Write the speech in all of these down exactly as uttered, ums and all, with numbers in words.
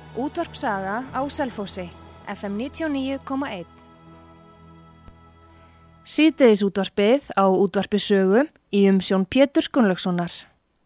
Útvarp Saga á Selfossi, F M níutíu og níu komma einn. Síðdegis útvarpið á Útvarpi Sögu í umsjón Péturs Gunnlaugssonar.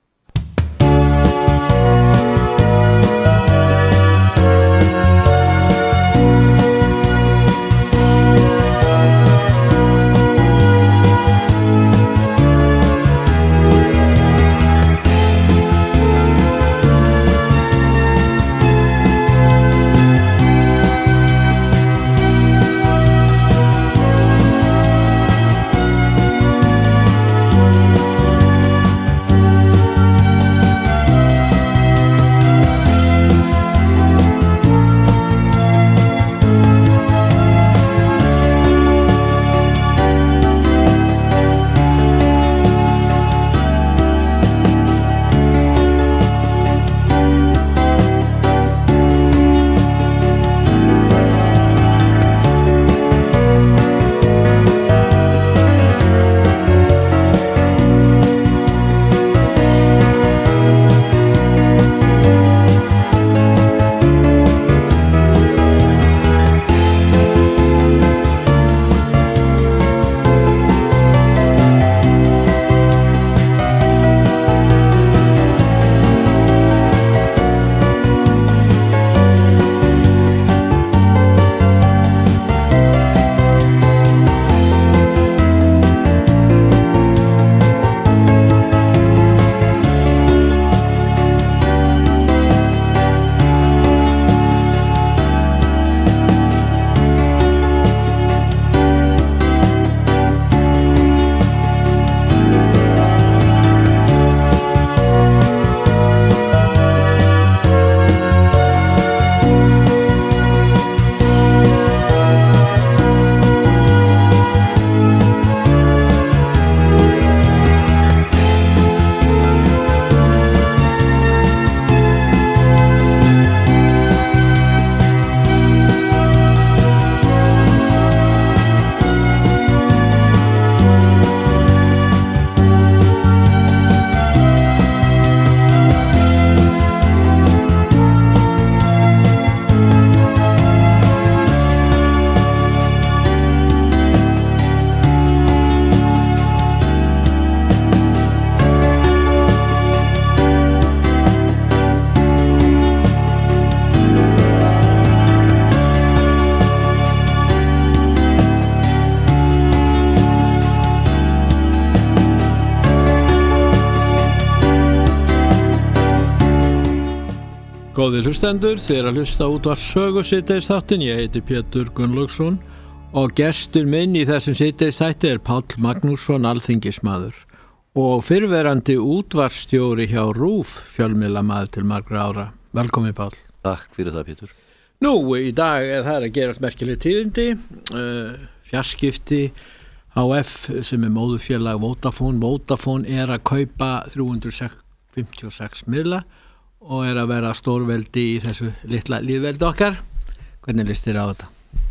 Góðir hlustendur, þið er að hlusta Útvarp Sögu síðdegisþáttinn. Ég heiti Pétur Gunnlaugsson og gestur minn í þessum síðdegisþætti er Páll Magnússon, alþingismaður og fyrrverandi útvarpsstjóri hjá RÚV, fjölmiðlamaður til margra ára. Velkomin, Páll. Takk fyrir það, Pétur. Nú, í dag er það að gerast merkileg tíðindi, uh, fjarskipti H F sem er móðurfélag Vodafone. Vodafone er að kaupa þrjú hundruð fimmtíu og sex miðla og er að vera stórveldi í þessu litla lífveldi okkar. Hvernig líst þér á þetta?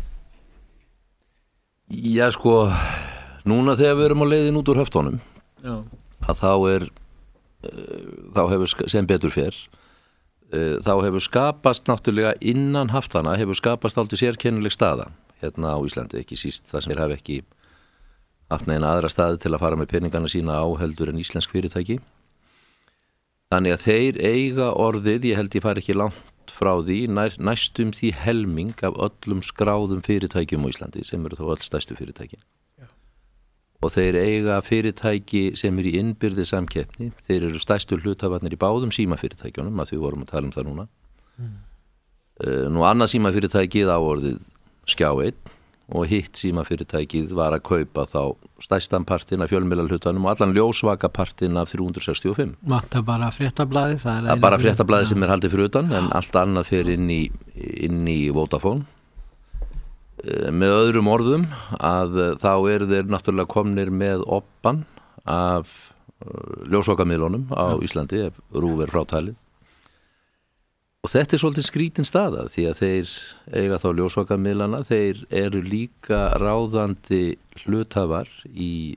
Já, sko, núna þegar við erum á leiðin út úr höftunum, Já. að þá er, þá hefur, sem betur fer, þá hefur skapast náttúrulega innan haftana, hefur skapast aldrei sérkennileg staða hérna á Íslandi, ekki síst það sem er hafi ekki haft neina aðra staði til að fara með peningana sína á heldur en íslensk fyrirtæki. Þannig að þeir eiga orðið, ég held ég fari ekki langt frá því, nær, næstum því helming af öllum skráðum fyrirtækjum á Íslandi, sem eru þó öll stærstu fyrirtækin. Já. Og þeir eiga fyrirtæki sem eru í innbyrði samkeppni, þeir eru stærstu hluthafarnir í báðum símafyrirtækjunum, að við vorum að tala um það núna. Mm. Uh, nú annað símafyrirtækið á orðið Skjá einn og hitt símafyrirtækið var að kaupa þá stærstan partinn af fjölmiðlahlutanum og allan ljósvakapartinn af þrjú hundruð sextíu og fimm. Vantar bara fréttablaðið? Það er, það er bara fréttablaðið sem er haldið fyrir utan, en allt annað fer inn í, inn í Vodafone. Með öðrum orðum að þá eru þeir náttúrulega komnir með obban af ljósvakamiðlunum á Íslandi, ef RÚV er frátalið. Og þetta er svolítið skrítin staða því að þeir eiga þá ljósvakamiðlana, þeir eru líka ráðandi hluthafar í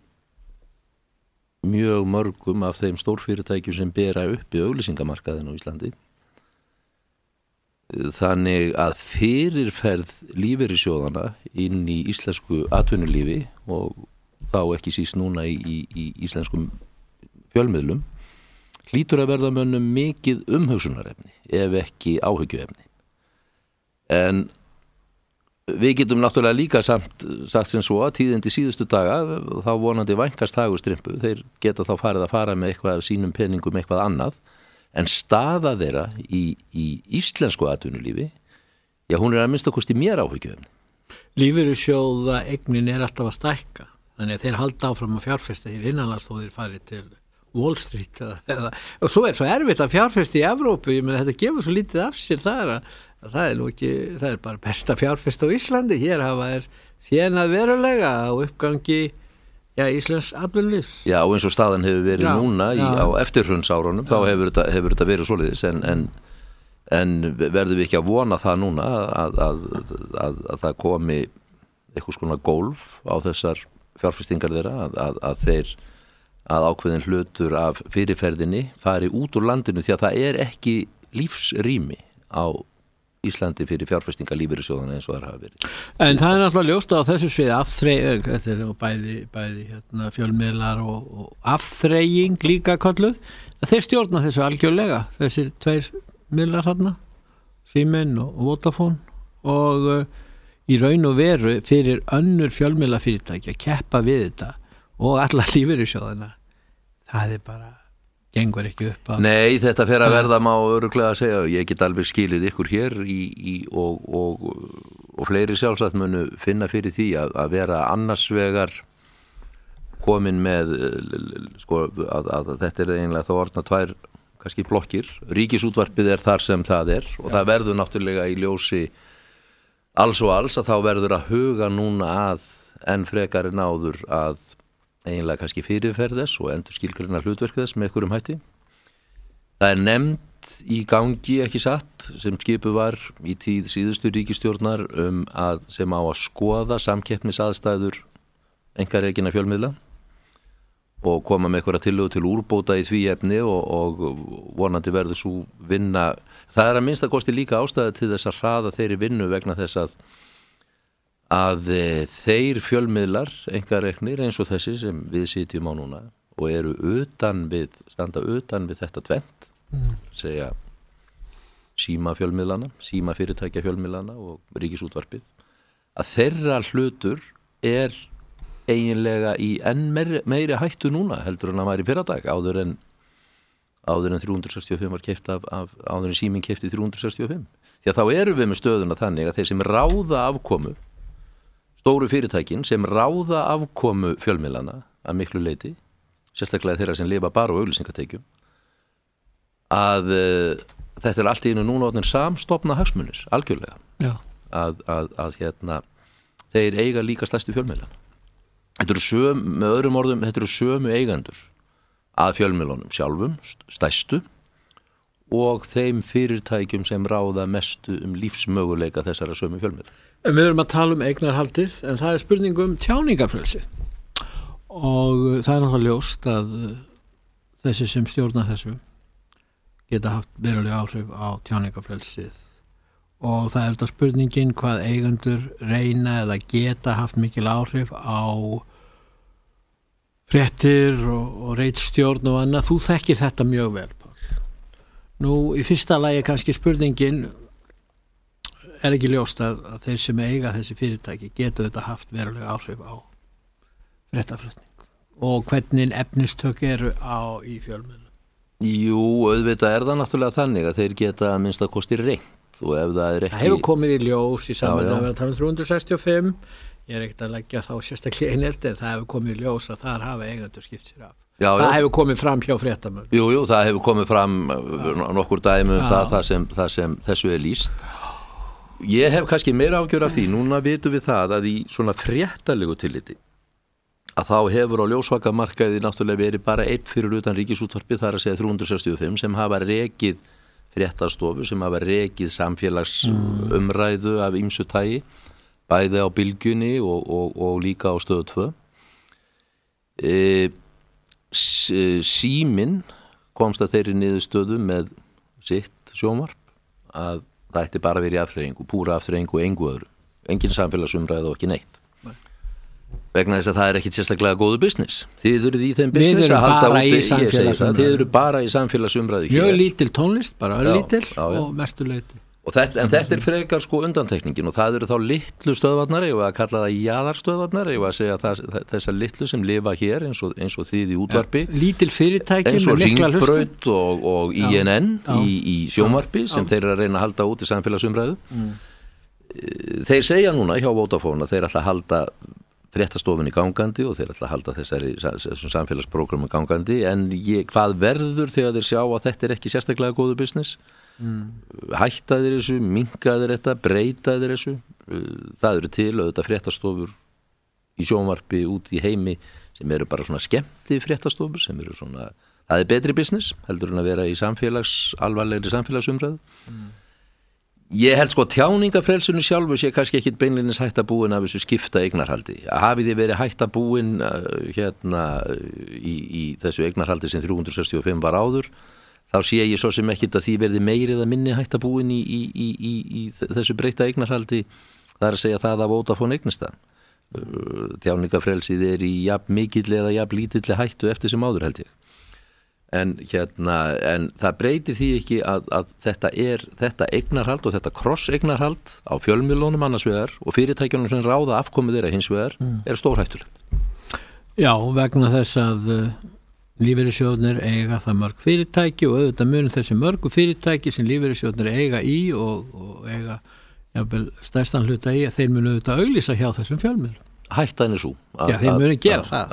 mjög mörgum af þeim stórfyrirtækjum sem bera upp í auglýsingamarkaðinu á Íslandi. þannig að fyrirferð lífeyrissjóðana inn í íslensku atvinnulífi og þá ekki síst núna í, í, í íslenskum fjölmiðlum hlýtur að verða mönnum mikið umhugsunarefni ef ekki áhyggjuefni. En við getum náttúrulega líka samt sagt sem svo að tíðindi síðustu daga þá vonandi vænkast hagustrimpu, þeir geta þá farið að fara með eitthvað af sínum peningum eitthvað annað, en staða þeirra í, í íslensku atvinnulífi, já hún er að minnsta kosti mér áhyggjuefni. Lífeyrissjóða eignin er alltaf að stækka, þannig að þeir halda áfram að fjárfesta hér innanlands þó þeir farið til Wall Street eða, eða, og svo er svo erfitt að fjárfesta í Evrópu, ég meina þetta gefur svo lítið af sér það er að, að það er nú ekki, það er bara besta fjárfesta á Íslandi, hér hafa er þénað verulega á uppgangi já, Íslands atvinnulífs. Já, og eins og staðan hefur verið já, núna í, á eftirhrunsárunum, þá hefur þetta, hefur þetta verið svoleiðis, en, en, en verðum við ekki að vona það núna að, að, að, að það komi eitthvað svona gólf á þessar fjárfestingar þeirra, að, að, að þeir að ákveðin hlutur af fyrirferðinni fari út úr landinu því að það er ekki lífsrými á Íslandi fyrir fjárfestinga lífeyrissjóðana eins og það hafa verið. En það er náttúrulega ljóst á þessu sviði afþreying, þetta er bæði, bæði hérna, fjölmiðlar og, og afþreying líka kölluð, að þeir stjórna þessu algjörlega, þessir tveir miðlar þarna, Síminn og, og Vodafone og uh, í raun og veru fyrir önnur fjölmiðlafyrirtæki að keppa við þetta og alla lífeyrissjóðana, það er bara gengur ekki upp að... Nei, þetta fer að verða má örugglega að segja, ég get alveg skilið ykkur hér í, í, og, og, og fleiri sjálfsagt munu finna fyrir því að, að vera annars vegar komin með sko, að, að þetta er eiginlega þá orðna tvær kannski blokkir, ríkisútvarpið er þar sem það er og Já. Það verður náttúrulega í ljósi alls og alls að þá verður að huga núna að enn frekar en áður að eiginlega kannski fyrirferð þess og endur skilgreina hlutverk þess með einhverjum hætti. Það er nefnd í gangi ekki satt sem skipuð var í tíð síðustu ríkisstjórnar um að sem á að skoða samkeppnisaðstæður einkarekinna fjölmiðla og koma með einhverja tillögu til úrbóta í því efni og, og vonandi verður svo vinna. Það er að minnsta kosti líka ástæða til þess að hraða þeirri vinnu vegna þess að að þeir fjölmiðlar einkareknir eins og þessi sem við sitjum á núna og eru utan við, standa utan við þetta tvennt, mm. segja síma fjölmiðlana, síma fyrirtækja fjölmiðlana og ríkisútvarpið, að þeirra hlutur er eiginlega í enn meiri, meiri hættu núna heldur en að væri fyrradag áður en áður en þrjú hundruð sextíu og fimm var keypt af, af áður en síminn keypti þrjú hundruð sextíu og fimm. Því að þá erum við með stöðuna þannig að þeir sem ráða afkomu stóru fyrirtækin sem ráða afkomu fjölmiðlana að miklu leyti, sérstaklega þeirra sem lifa bara á auglýsingatekjum, að uh, þetta er allt í einu núna orðnir samstofna hagsmunir, algjörlega, að, að, að hérna, þeir eiga líka stærstu fjölmiðlana. Þetta eru söm, með öðrum orðum, þetta eru sömu eigendur að fjölmiðlunum sjálfum, stærstu, og þeim fyrirtækjum sem ráða mestu um lífsmöguleika þessara sömu fjölmiðla. Við erum að tala um eignarhaldið, en það er spurning um tjáningarfrelsið og það er náttúrulega ljóst að þessi sem stjórna þessu geta haft verulega áhrif á tjáningarfrelsið og það er þetta spurningin hvað eigendur reyna eða geta haft mikil áhrif á fréttir og, og reitstjórn og annað. Þú þekkir þetta mjög vel, Páll. Nú, í fyrsta lagi kannski spurningin er ekki ljóst að, að þeir sem eiga þessi fyrirtæki getur þetta haft verulega áhrif á fréttaflutning og hvernig efnistök eru á í fjölmiðlum. Jú, auðvitað er það náttúrulega þannig að þeir geta að minnsta kosti reynt og ef það er ekki... Það hefur komið í ljós í saman að vera að tala um þrjú hundruð sextíu og fimm, ég er ekkert að leggja þá sérstaklega einhelti en það hefur komið í ljós að þar hafa eigendur skipt sér af. Já, það já. hefur komið fram hjá fréttamönnum. Jú, jú, það hefur komið fram nokkur dæmi um það, það, sem, það sem þessu er lýst. Ég hef kannski meira ágjör af því, núna vitum við það að í svona fréttalegu tilliti að þá hefur á ljósvakamarkaði náttúrulega verið bara einn fyrir utan ríkisútvarpið, það er að segja þrjú hundruð sextíu og fimm sem hafa rekið fréttastofu, sem hafa rekið samfélagsumræðu af ýmsu tagi, bæði á Bylgjunni og, og, og líka á Stöð tvö. E, Síminn komst að þeirri niðurstöðu með sitt sjónvarp að það ætti bara að vera í afþreyingu, púra afþreyingu og engu öðru, engin samfélagsumræð og ekki neitt. Nei. Vegna þess að það er ekkit sérstaklega góðu business. Þið eruð í þeim business að halda úti, ég segi það, þið eru bara í samfélagsumræðu hér. Mjög lítil tónlist, bara örlítil og mestuleiti. Og þetta, en þetta er frekar sko undantekningin og það eru þá litlu stöðvarnar, ég var að kalla það jaðarstöðvarnar, ég var að segja það, þessar litlu sem lifa hér eins og, eins og þið í útvarpi. Ja, lítil fyrirtæki eins og Hringbraut og, og I N N já, í, í sjónvarpi já, sem já. Þeir eru að reyna að halda út í samfélagsumræðu. Mm. Þeir segja núna hjá Vodafone að þeir ætla að halda fréttastofunni gangandi og þeir ætla að halda þessari þessum samfélagsprogrammu gangandi en ég, hvað verður þegar þeir sjá að þetta er ekki sérstaklega góðu business? Mm. Hætta þeir þessu, minnka þeir þetta, breyta þeir þessu, það eru til auðvitað fréttastofur í sjónvarpi út í heimi sem eru bara svona skemmti fréttastofur sem eru svona, það er betri business heldur en að vera í samfélags, alvarlegri samfélagsumræðu. Mm. Ég held sko tjáningafrelsunni sjálfu sé kannski ekkit beinleinis hætta búin af þessu skipta eignarhaldi. Hafið þið verið hætta búin uh, hérna í, í þessu eignarhaldi sem þrjú hundruð sextíu og fimm var áður, þá sé ég svo sem ekkit að því verði meiri eða minni hætta búin í, í, í, í, í þessu breyta eignarhaldi, það er að segja það að Vodafone eignist það. Uh, tjáningafrelsið er í jafn mikill eða jafn lítilli hættu eftir sem áður held ég. En, hérna, en það breytir því ekki að, að þetta er þetta eignarhald og þetta kross eignarhald á fjölmiðlunum annars vegar og fyrirtækjunum sem ráða afkomið þeirra hins vegar mm. er stórhættulegt. Já, vegna þess að uh, lífeyrissjóðnir eiga það mörg fyrirtæki og auðvitað munum þessi mörgu fyrirtæki sem lífeyrissjóðnir eiga í og, og eiga jafnvel stærstan hluta í að þeir munu auðvitað auglýsa hjá þessum fjölmiðlum. Hættan er svo Já, þeir munu gera það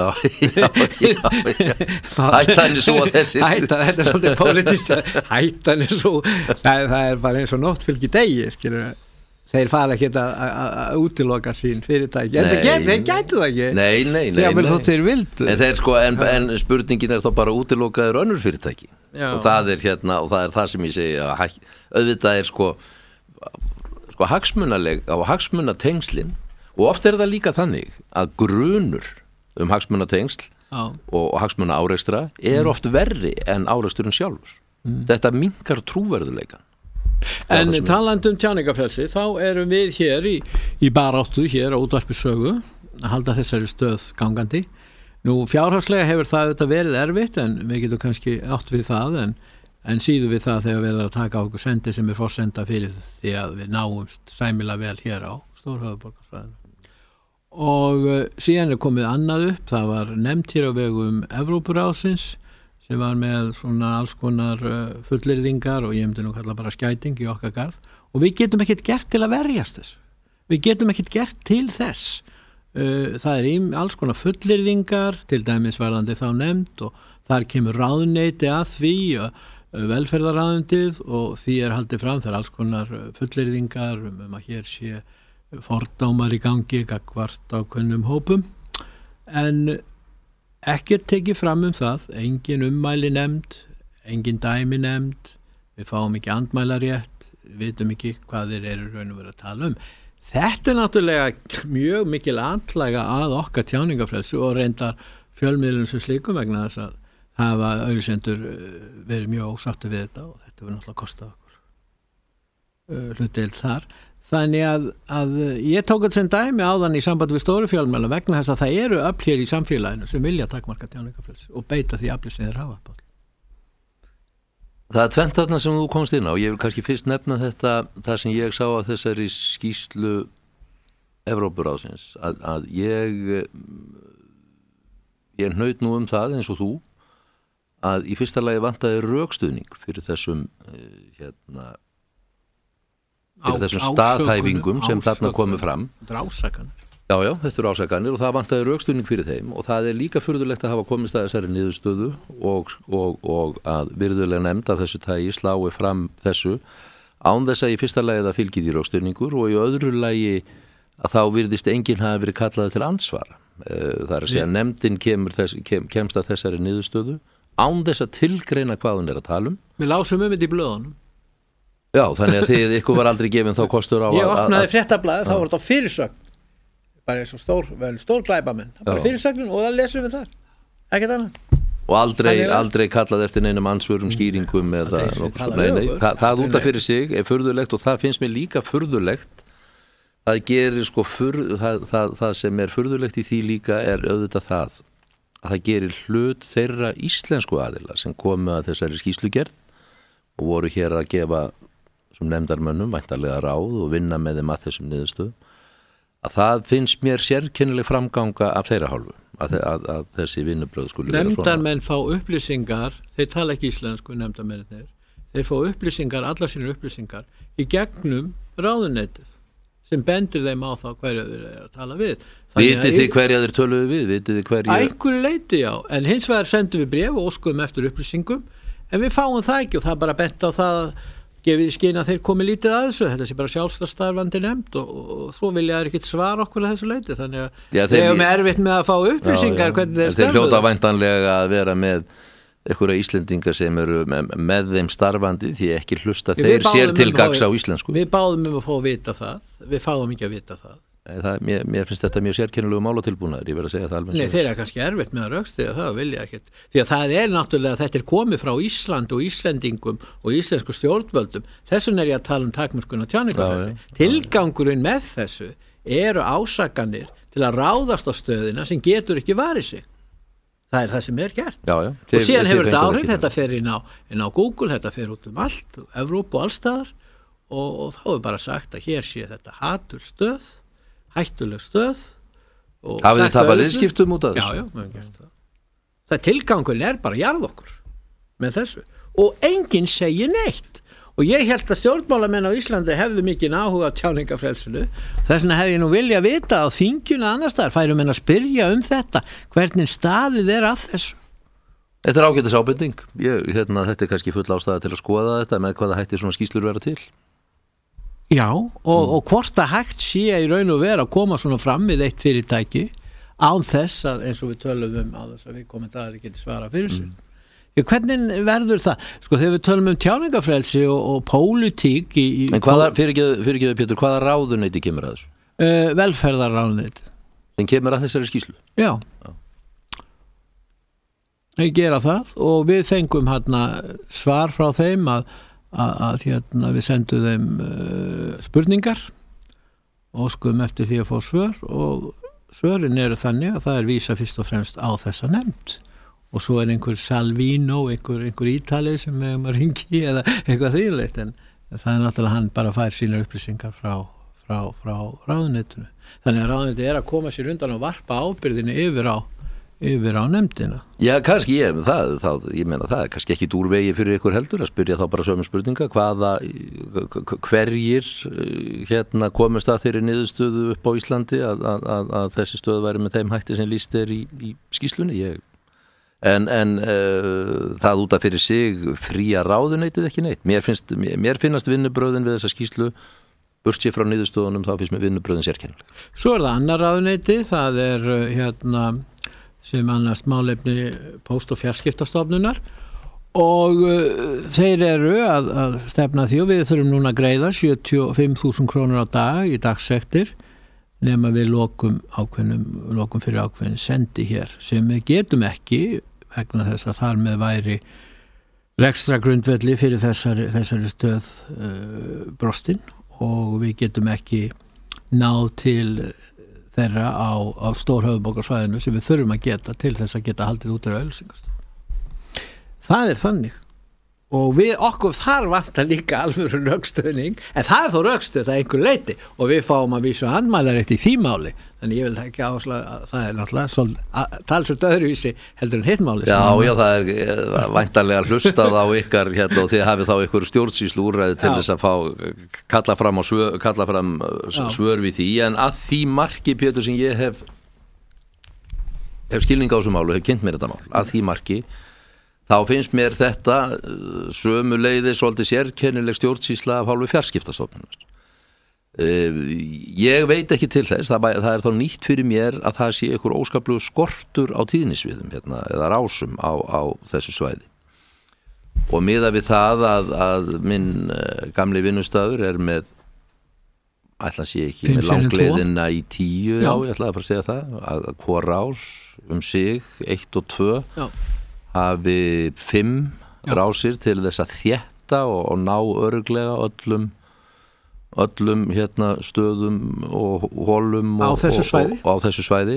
Hættan er svo að þessi Hættan, þetta er svolítið politist Hættan er svo það, það er bara eins og nótt fylgji degi skilur. Þeir fara ekki að útiloka sín fyrirtæki en þeir, þeir gætu það ekki Nei, nei, nei, þegar þótt þeir vildu en, þeir, sko, en, en spurningin er þá bara útilokaður önnur fyrirtæki Já. og það er hérna og það er það sem ég segi að hæ, auðvitað er sko, sko hagsmunaleg á hagsmunatengslin og oft er það líka þannig að grunur um hagsmunatengsl og, og hagsmuna árekstra er oft verri en áreksturinn sjálfur. Mm. Þetta minnkar trúverðuleikan. En talandi um tjáningafrelsi, þá erum við hér í, í baráttu hér á útvarpi sögu að halda þessari stöð gangandi. Nú fjárhagslega hefur það auðvitað verið erfitt en við getum kannski átt við það en, en síðu við það þegar við erum að taka okkur sendi sem er forsenda fyrir því að við náumst sæmilega vel hér á stórhöfuðborgarsvæðinu. Og uh, síðan er komið annað upp, það var nefnt hér á vegum Evrópuráðsins sem var með svona alls konar uh, fullyrðingar og ég myndi nú kalla bara skæting í okkar garð og við getum ekkert gert til að verjast þess. Við getum ekkert gert til þess. Uh, það er í alls konar fullyrðingar, til dæmis varðandi þá nefnt og þar kemur ráðuneyti að því uh, velferðarráðundið og því er haldið fram, það er alls konar fullyrðingar um, um að hér sé fordómar í gangi gagnvart á kunnum hópum en ekkert tekið fram um það, engin ummæli nefnd, engin dæmi nefnd, við fáum ekki andmælarétt, við vitum ekki hvað þeir eru raun og verið að tala um. Þetta er náttúrulega mjög mikil andlæga að okkar tjáningafrelsi og reyndar fjölmiðlum sem slíkum vegna þess að hafa auglýsendur verið mjög ósáttir við þetta og þetta verður náttúrulega kostað okkur hlutdeild þar. Þannig að, að ég tók þetta sem dæmi áðan í sambandi við stóru fjölmiðla vegna þess að það eru öfl hér í samfélaginu sem vilja takmarka tjáningafrelsi og beita því afli sem þeir hafa. Það er tvennt þarna sem þú komst inn á. Ég vil kannski fyrst nefna þetta, það sem ég sá að þessari skýrslu Evrópuráðsins, að, að ég, ég hnaut nú um það eins og þú, að í fyrsta lagi vantaði rökstuðning fyrir þessum hérna fyrir þessum staðhæfingum sem þarna komu fram. Þetta er ásakanir. Já, já, þetta eru ásakanir og það vantaði rökstuðning fyrir þeim og það er líka furðulegt að hafa komist að þessari niðurstöðu og, og, og að virðulega nefnd af þessu tagi slái fram þessu án þess að í fyrsta lagi það fylgir í rökstuðningur og í öðru lagi að þá virðist enginn hafi verið kallaði til ansvara. Það er að segja að nefndin kemur þess, kem, kemst að þessari niðurstöðu án þess að tilgreina hvað hún er að tala um. Við lásum um þetta í blöðunum. Já, þannig að þið ykkur var aldrei gefin þá kostur á að... Ég opnaði fréttablaðið, þá var þetta á fyrirsögn. Bara eins og stór, vel stór glæpamenn. Bara fyrirsögnin og það lesum við þar. Ekkert annað. og aldrei, aldrei kallað eftir neinum ansvörum skýringum eða nokkuð, nei, nei, það, það út af fyrir sig er furðulegt og það finnst mér líka furðulegt það gerir sko furð, það, það, það sem er furðulegt í því líka er auðvitað það að það gerir hlut þeirra íslensku aðila sem komu að þessari skýrslugerð og voru hér að gefa sem nefndarmönnum væntanlega ráð og vinna með þeim að þessum niðurstöðum að það finnst mér sérkennileg framganga af þeirra hálfu að, að, að þessi vinnubröð skuli vera svona. Nefndarmenn fá upplýsingar, þeir tala ekki íslensku nefndarmennir, þeir fá upplýsingar, allar sínar upplýsingar í gegnum ráðuneytið sem bendir þeim á þá hverja þeir eru að tala við. Vitið þið hverja þeir töluðu við? Vitið þið hverja? Að einhverju leyti já, en hins vegar sendum við bréf og óskum eftir upplýsingum en við fáum það ekki og það er bara bent á það gefið í skyn að þeir komi lítið að þessu þetta sé bara sjálfstæðsstarfandi nefnd og, og, og svo vilja þeir ekkert svara okkur að þessu leyti þannig að já, þeir eru með erfitt með að fá upplýsingar já, já. hvernig þeir störfuðu. Þeir hljóta væntanlega að vera með einhverja Íslendinga sem eru með, með þeim starfandi því ekki hlusta við þeir sér til gags á íslensku. Við báðum um að fá að vita það, við fáum ekki að vita það. það mér, mér finnst þetta mjög sérkennilegu málatilbúnaður, ég verð að segja það alveg. Nei, þeir eru kannski erfitt með að rökstyðja það, vilja ekkert. Því að það er náttúrulega, þetta er komið frá Ísland og Íslendingum og íslensku stjórnvöldum. Þessun er ég að tala um takmörkun og tjáningarfrelsi. Tilgangurinn með þessu eru ásakanir til að ráðast á stöðina sem getur ekki varið sig. Það er það sem er gert. Já, já. Til, og síðan hefur þetta áhrif, þetta fer inn á, inn á Google, þetta fer út um allt, Evrópu og allstaðar og, og þá er bara sagt að hér sé þetta hatur stöð, hættuleg stöð. Hafið þið tapað viðskiptum út af þessu? Já, já, við hefum gert það. Það tilgangurinn er bara að jarða okkur með þessu og enginn segir neitt. Og ég held að stjórnmálamenn á Íslandi hefðu mikið áhuga á tjáningarfrelsinu. Þess vegna hefði ég nú vilja vita á þingjuna annars staðar, færum en að spyrja um þetta, hvernig staðið er að þessu. Þetta er ágætis ábending. Ég, hérna, þetta er kannski full ástæða til að skoða þetta með hvaða hætti svona skýrslur vera til. Já, og, mm. og hvort að hægt sé í raun og vera að koma svona fram við eitt fyrirtæki án þess að eins og við tölum um á þess að við komum það að þið geti svara fyrir sig. Mm. Já, hvernig verður það? Sko þegar við tölum um tjáningarfrelsi og, og pólitík í, í En hvaða, fyrirgeðu Pétur, hvaða ráðuneyti kemur að þessu? Uh, velferðarráðuneyti. Sem kemur að þessari skýrslu? Já. Já. Þeir gera það og við fengum hérna svar frá þeim að, að, að hérna, við sendum þeim uh, spurningar og skum eftir því að fá svör og svörin eru þannig að það er vísa fyrst og fremst á þessa nefnd. Og svo er einhver Salvino, einhver, einhver ítalið sem við maður ringi eða eitthvað þýrleitt en það er náttúrulega hann bara fær sínar upplýsingar frá, frá, frá ráðuneytinu. Þannig að ráðuneytinu er að koma sér undan og varpa ábyrðinu yfir á, yfir á nefndina. Já, kannski ég, það, það, ég meina það er kannski ekki dúrvegi fyrir ykkur heldur að spyrja þá bara sömu spurninga hvaða, hverjir hérna komist að þeirri niðurstöðu upp á Íslandi að, að, að, að þessi stöð væri með þeim hætti sem lýst er í, í skýrslunni. Ég En, en uh, það út af fyrir sig fría ráðuneytið ekki neitt. Mér, finnst, mér, mér finnast vinnubröðin við þessa skýrslu, burt sér frá niðurstöðunum, þá finnst mér vinnubröðin sérkennileg. Svo er það annar ráðuneyti, það er hérna, sem annars málefni Póst- og fjarskiptastofnunar og uh, þeir eru að, að stefna því og við þurfum núna að greiða sjötíu og fimm þúsund krónur á dag í dagsektir nema við lokum, ákveðnum, lokum fyrir ákveðin sendi hér sem við getum ekki vegna þess að þar með væri rekstra grundvelli fyrir þessari, þessari stöð uh, brostin og við getum ekki náð til þeirra á, á stórhöfuðborgarsvæðinu sem við þurfum að geta til þess að geta haldið út af auglýsingast. Það er þannig og við okkur þar vantar líka alvöru rökstuðning en það er þó rökstuð að einhver leiti og við fáum að vísu andmælarétt í því máli þannig ég vil ekki áslag að það er náttúrulega talsvert öðruvísi heldur en hitt máli. Já, já, það er væntanlega hlustað á ykkar hérna og þið hafið þá ykkur stjórnsýslu úrræði til já. Þess að fá kalla fram, á svör, kalla fram svör við því en að því marki Pétur sem ég hef hef skilning á þessu málu, hef kynnt mér þetta mál að því marki þá finnst mér þetta sömu leiði svolítið sérkennileg stjórnsýsla af hálfu fjarskiptastofnunar. Ég veit ekki til þess, það, það er þá nýtt fyrir mér að það sé einhver óskaplegur skortur á tíðnisviðum hérna, eða rásum á, á þessu svæði. Og miðað við það að, að minn gamli vinnustaður er með, ætla að sé ekki, með langleiðina í tíu, já, já ég ætlaði bara að segja það, að hvor rás um sig, eitt og tvö, já. hafi fimm Já. rásir til þess að þétta og, og ná örugglega öllum öllum hérna stöðum og holum á og, þessu svæði, og, og, og á þessu svæði.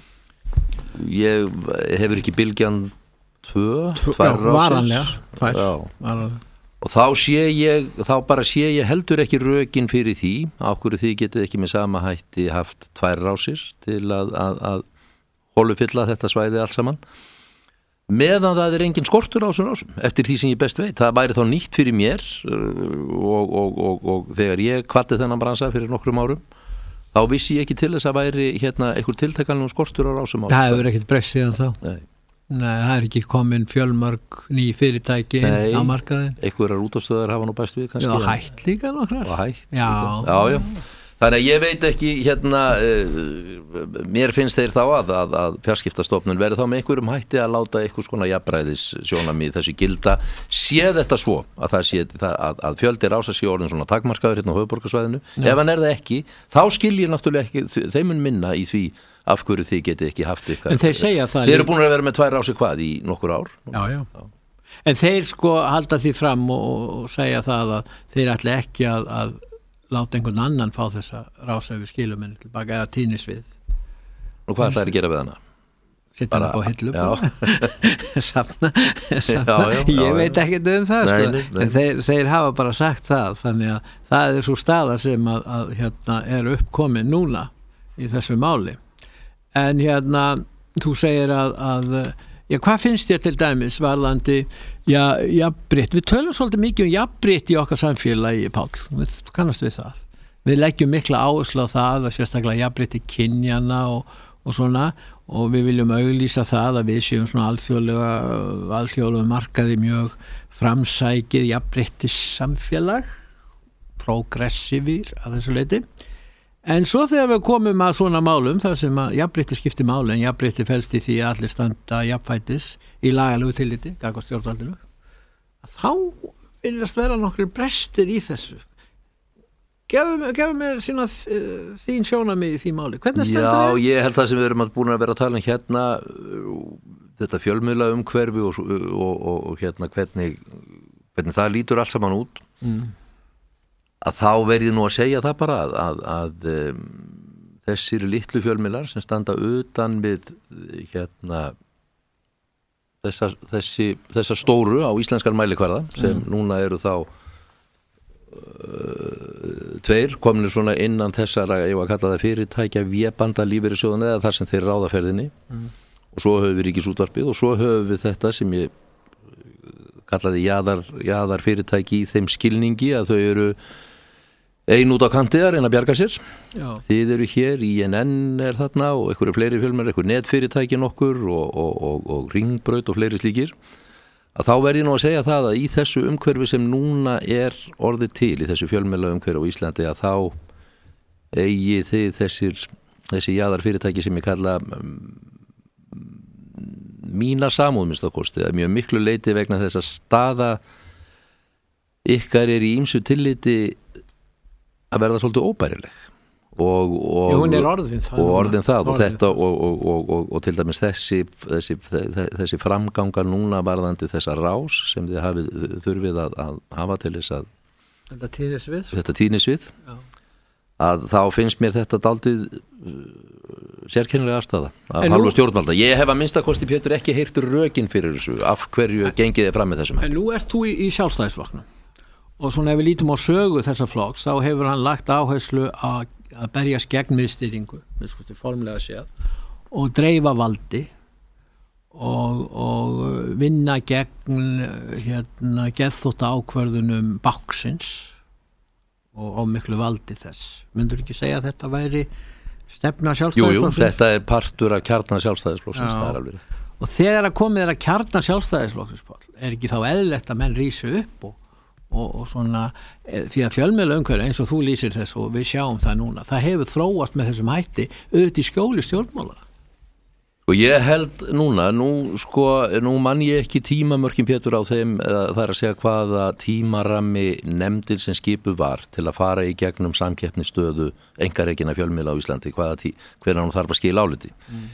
Ég hefur ekki bylgjan tvö, tvær rásir varanlega, tvær, varanlega. Og þá sé ég, þá bara sé ég heldur ekki rökin fyrir því, af hverju þið getið ekki með sama hætti haft tvær rásir til að, að, að holufylla þetta svæði allt saman, meðan það er engin skortur á þessum rásum, eftir því sem ég best veit. Það væri þá nýtt fyrir mér og, og, og, og þegar ég kvaddi þennan bransa fyrir nokkrum árum, þá vissi ég ekki til þess að væri hérna einhver tiltakanlega skortur á rásum á. Það hefur ekkert breyst síðan þá. Nei. Nei, það er ekki komin fjölmörg ný fyrirtæki Nei, á markaðin. Einhverjar útástöðar hafa nú bæst við kannski. Já, hætt líka nokkrar. Og hætt. Já. Já, já. Þannig að ég veit ekki hérna, uh, mér finnst þeir þá að, að, að fjarskiptastofnun verið þá með einhverjum hætti að láta einhvers konar jafnræðis sjónarmið þessu gilda. Sé þetta svo að, það sé, það, að, að fjöldi rása sé orðin svona takmarkaður hérna á höfuðborgarsvæðinu. Ja. Ef hann er það ekki, þá skil ég náttúrulega ekki, þeim mun minna í því af hverju þið getið ekki haft ykkar. En þeir segja það. Þeir eru búin að vera með tvær rási hvað í nokkur ár. Já, já. já. En þeir sko halda því fram og, og segja það að þeir ætla ekki að, að láta einhvern annan fá þessa rása við skilum henni tilbaka eða tínisvið. Og hvað ætlaði að gera við hana? Sitta hana á hillu safna, safna. Já, já, ég já, veit ekki um það nei, sko. nei, nei. En þeir, þeir hafa bara sagt það, þannig að það er svo staða sem að, að hérna, er uppkomin núna í þessu máli. En hérna þú segir að, að já, hvað finnst þér til dæmis varðandi já, jafnrétt, við tölum svolítið mikið um jafnrétt í okkar samfélagi, Páll, við kannast við það. Við leggjum mikla áherslu á það að sérstaklega jafnrétti kynjana og, og svona, og við viljum auglýsa það að við séum svona alþjóðlega alþjóðlega markaði mjög framsækið jafnréttis samfélag, progressívir að þessu leyti. En svo þegar við komum að svona málum, þar sem að jafnrétti skiptir máli, en jafnrétti felst í því að allir standa jafnfætis í lagalegu tilliti, gagnvart stjórnvaldinu, þá viljast vera nokkrir brestir í þessu. Gefum mér sína þín sjónarmið í því máli. Hvernig stendur það? Já, ég held það sem við erum búin að vera að tala um hérna, þetta fjölmiðla umhverfi og, og, og, og hérna hvernig, hvernig það lítur allt saman út. Mm. Að þá verði nú að segja það bara að, að, að um, þessir litlu fjölmiðlar sem standa utan við hérna þessa, þessi, þessa stóru á íslenskar mælikvarða sem mm. núna eru þá uh, tveir kominir svona innan þessara, ég var að kalla það fyrirtækja vébanda lífeyrissjóðuna eða þar sem þeir ráða ferðinni mm. og svo höfum við Ríkisútvarpið og svo höfum við þetta sem ég kallaði jaðar, jaðar fyrirtæki í þeim skilningi að þau eru ein út á kanti að reyna að bjarga sér. Já. Þið eru hér, I N N er þarna og einhverju fleiri fjölmiðlar, einhverju netfyrirtæki nokkur og, og, og, og Ringbraut og fleiri slíkir. Að þá verði nú að segja það að í þessu umhverfi sem núna er orðið til, í þessu fjölmiðla umhverfi á Íslandi, að þá eigi þið þessir, þessi jaðar fyrirtæki sem ég kalla um, mína samúð minnst á kosti, að mjög miklu leiti vegna þess að staða ykkar er í ýmsu tilliti að verða svolítið óbærileg og, og, Jú, hún er orðin það og, orðin það, orðin og þetta og, og, og, og til dæmis þessi, þessi, þessi framgangar núna varðandi þessa rás sem þið hafið, þurfið að, að hafa til þess að þetta tínisvið, þetta tínisvið að þá finnst mér þetta daldið sérkennilega afstafa af hálfu stjórnvalda. Ég hef að minnsta kosti Pétur ekki heyrt rökin fyrir þessu af hverju gengið þið fram með þessum. En nú ert þú í, í Sjálfstæðisflokknum og svona ef við lítum á sögu þessa flokks þá hefur hann lagt áherslu að, að berjast gegn miðstýringu, við skoðum formlega séð, og dreifa valdi og, og vinna gegn hérna geðþótta ákvörðunum báknsins og, og miklu valdi þess. Myndur ekki segja að þetta væri stefna Sjálfstæðisflokksins? Jú, jú, þetta er partur af kjarna Sjálfstæðisflokksins, það er alveg. Og þegar að komið er að kjarna Sjálfstæðisflokksins, er ekki þá eðlilegt að menn rísi upp og Og, og svona, því að fjölmiðla umhverfi eins og þú lýsir þess og við sjáum það núna, það hefur þróast með þessum hætti auðvitað í skjóli stjórnmála. Og ég held núna, nú sko, nú mann ég ekki tímamörkin Pétur á þeim, það er að segja hvaða tímarammi nefndin sem skipu var til að fara í gegnum samkeppnisstöðu einkarekinna fjölmiðla á Íslandi, hvaða tí, hvernig hún þarf að skila áliti. Mm.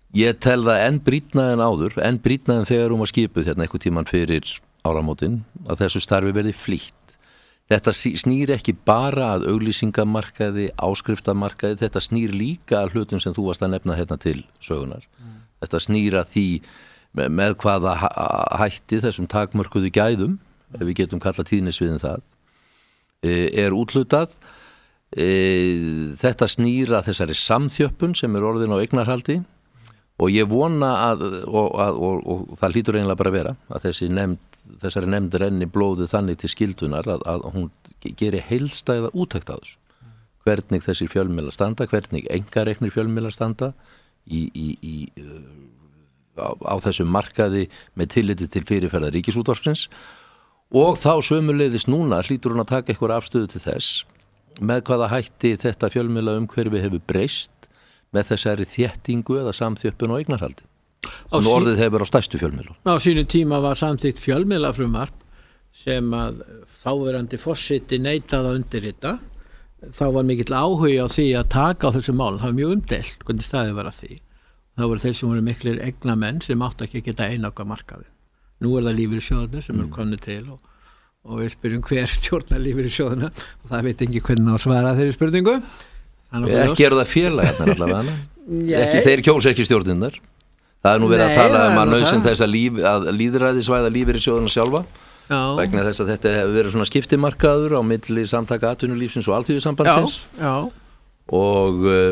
Ég tel það enn brýnna en áður, enn brýnna en þegar hún var skipuð hérna einhver tíman fyrir áramótin að þessu starfi verði flýtt. Þetta snýr ekki bara að auglýsingamarkaði, áskriftamarkaði, þetta snýr líka að hlutum sem þú varst að nefna hérna til sögunar. Mm. Þetta snýr að því með, með hvaða hætti þessum takmörkuðu gæðum, ef við getum kallað tíðnisviðin það, er úthlutað. Þetta snýr að þessari samþjöppun sem er orðin á eignarhaldi og ég vona að, og, að, og, og, og það hlýtur eiginlega bara að vera, að þessi nefnd þessari nefnd renni blóðið þannig til skildunar að, að hún geri heildstæða úttekt á þessu. Hvernig þessir fjölmiðlar standa, hvernig einkareknir fjölmiðlar standa í, í, í, á, á þessum markaði með tilliti til fyrirferðar ríkisútvarpsins og þá sömuleiðis núna hlýtur hún að taka eitthvað afstöðu til þess með hvaða hætti þetta fjölmiðla umhverfi hefur breyst með þessari þéttingu eða samþjöppun og eignarhaldi. Sem sí... orðið hefur á stærstu fjölmiðlum. Á sínu tíma var samþykkt fjölmiðlafrumvarp sem að þáverandi forseti neitaði að undirrita. Þá var mikill áhugi á því að taka á þessu mál. Það var mjög umdeilt hvernig staðið var að því. Það voru þeir sem voru miklir eignamenn sem áttu ekki að geta einaka markaði. Nú er það lífeyrissjóðirnir sem mm. eru komnir til og, og við spyrjum hver stjórnar lífeyrissjóðina og það veit ekki hvernig á svara þeirri spurningu. Ekki eru það félagarnir allavega. Ekki, þeir kjósa ekki stjórninnar. Það er nú verið Nei, að tala um að nauðsyn þess að, líf, að líðræðisvæða lífeyrissjóðina sjálfa já. Vegna þess að þetta hefur verið svona skiptimarkaður á milli samtaka atvinnulífsins og alþýðusambandsins já, já. og uh,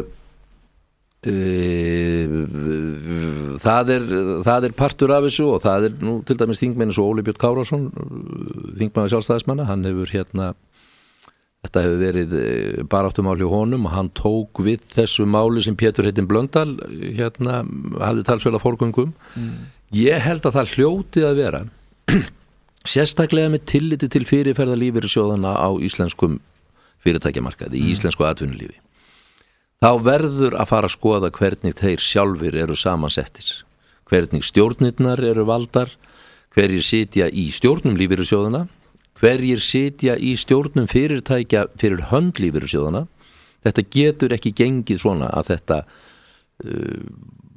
uh, það, er, það er partur af þessu og það er nú til dæmis þingmenn eins og Óli Björn Kárason þingmaður sjálfstæðismanna, hann hefur hérna þetta hefur verið baráttumál hjá honum og hann tók við þessu máli sem Pétur heitinn Blöndal hérna hafði talsverða forgöngum. Mm. Ég held að það hljóti að vera sérstaklega með tilliti til fyrirferðar lífeyrissjóðanna á íslenskum fyrirtækjamarkaði, í íslensku atvinnulífi. Þá verður að fara að skoða hvernig þeir sjálfir eru samansettir, hvernig stjórnirnar eru valdar, hverjir sitja í stjórnum lífeyrissjóðanna, hverjir sitja í stjórnum fyrirtækja fyrir hönd lífeyrissjóðanna. Þetta getur ekki gengið svona að þetta uh,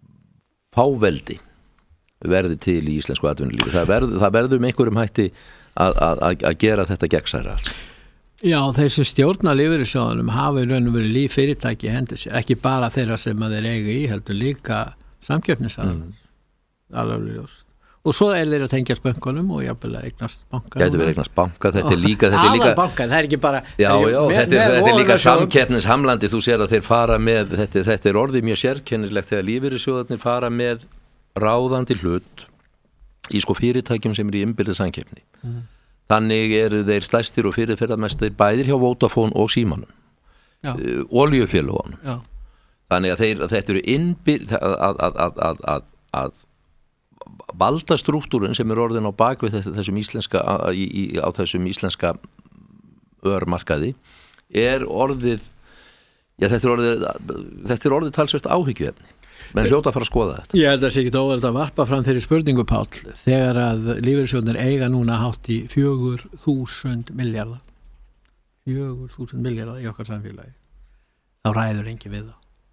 fáveldi verði til í íslensku atvinnulífi. Það verður, það verður með einhverjum hætti að, að, að gera þetta gegnsæra. Já, þessi stjórna lífeyrissjóðanum hafa í raun og verið líf fyrirtæki hendur sér, ekki bara þeirra sem að þeir eiga í, heldur líka samkeppnisaðilans. Mm. Alveg ljóst. Og svo er þeir að tengjast bönkunum og jafnvel að eignast banka. Gæti verið eignast banka, þetta er líka... Þetta er líka banka, það er ekki bara... Já, já, með, þetta, er, þetta er líka samkeppnishamlandi, þú sér að þeir fara með, þetta, þetta er orðið mjög sérkennilegt þegar lífeyrissjóðarnir fara með ráðandi hlut í sko fyrirtækjum sem er í innbyrðið samkeppni. Mm. Þannig eru þeir stærstir og fyrirferðarmestir bæðir hjá Vodafone og Símanum, uh, olíufélögunum. Já. Þannig að þeir, þetta eru innbyrð að, að, að, að, að, að valdastrúktúrin sem er orðin á bakvið þessum íslenska í, í, á þessum íslenska örmarkaði er orðið já þetta er orðið þetta er orðið talsvert áhyggjuefni menn hljóta að fara að skoða þetta. Ég held að það sé ekki óvægt að varpa fram þeirri spurningu Páll þegar að lífeyrissjóðnir eiga núna hátt í fjögur þúsund milljarða fjögur þúsund milljarða í okkar samfélagi þá ræður enginn við það.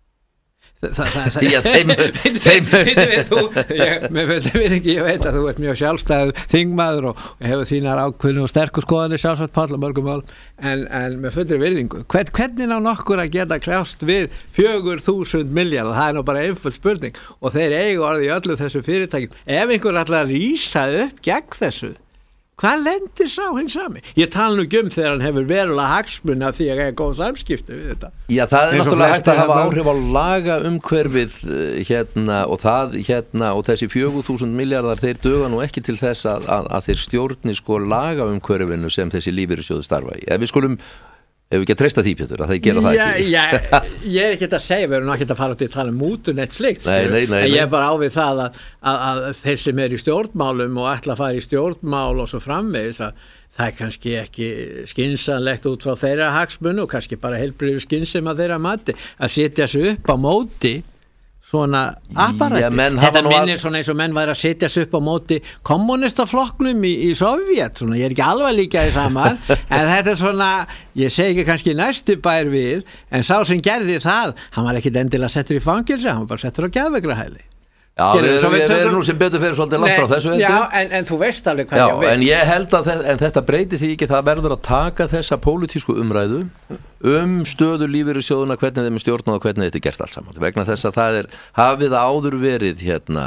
Það, það, það, Já, þeim, þeim. Þú, ég, með, ekki, ég veit að þú ert mjög sjálfstæð þingmaður og, og hefur þínar ákveðnu og sterkur skoðanir sjálfsagt Páll á mörgum mál en, en með fullri virðingu Hvern, hvernig ná nokkur að geta kljást við fjögur þúsund milljarða, það er nú bara einföld spurning og þeir eiga orðið í öllu þessu fyrirtækjum ef einhver ætlar að rísa upp gegn þessu hvað lendir sá hinn sami? Ég tala nú um þegar hann hefur verulega hagsmuna því að ég er góð samskipti við þetta. Já, það er náttúrulega hægt að hafa áhrif á laga umhverfið hérna og það hérna og þessi fjögur þúsund milljarðar þeir duga nú ekki til þess að, að, að þeir stjórni sko laga umhverfinu sem þessi lífeyrissjóður starfa í. Ef við skulum ef við ekki að treysta því Pétur að þeir gera það já, ekki já, ég er ekki að segja, við erum ekki að fara út í að tala um mútun eitt slikt nei, nei, nei, en ég er bara á við það að, að, að þeir sem er í stjórnmálum og ætla að fara í stjórnmál og svo framvegis að það er kannski ekki skynsamlegt út frá þeirra hagsmunu og kannski bara heilbrigður skynsem að þeirra mati að setja sig upp á móti svona apparætti. Þetta minnir al... svona eins og menn væri að setja sig upp á móti kommunistaflokknum í, í Sovjet svona, ég er ekki alveg líka í saman en þetta er svona, ég segi ekki kannski næstu bær við, en sá sem gerði það hann var ekkit endilega settur í fangelsi, hann var bara settur á geðveikrahæli Já, við erum, við, við erum nú sem betur fyrir svolítið langt frá þessu. Já, en, en þú veist alveg hvað já, ég vil. En ég held að þetta, en þetta breyti því ekki, það verður að taka þessa pólitísku umræðu um stöðu lífeyrissjóðuna, hvernig þeim er stjórnað og hvernig þetta er gert allt saman. Vegna þess að það er, hafið áður verið hérna,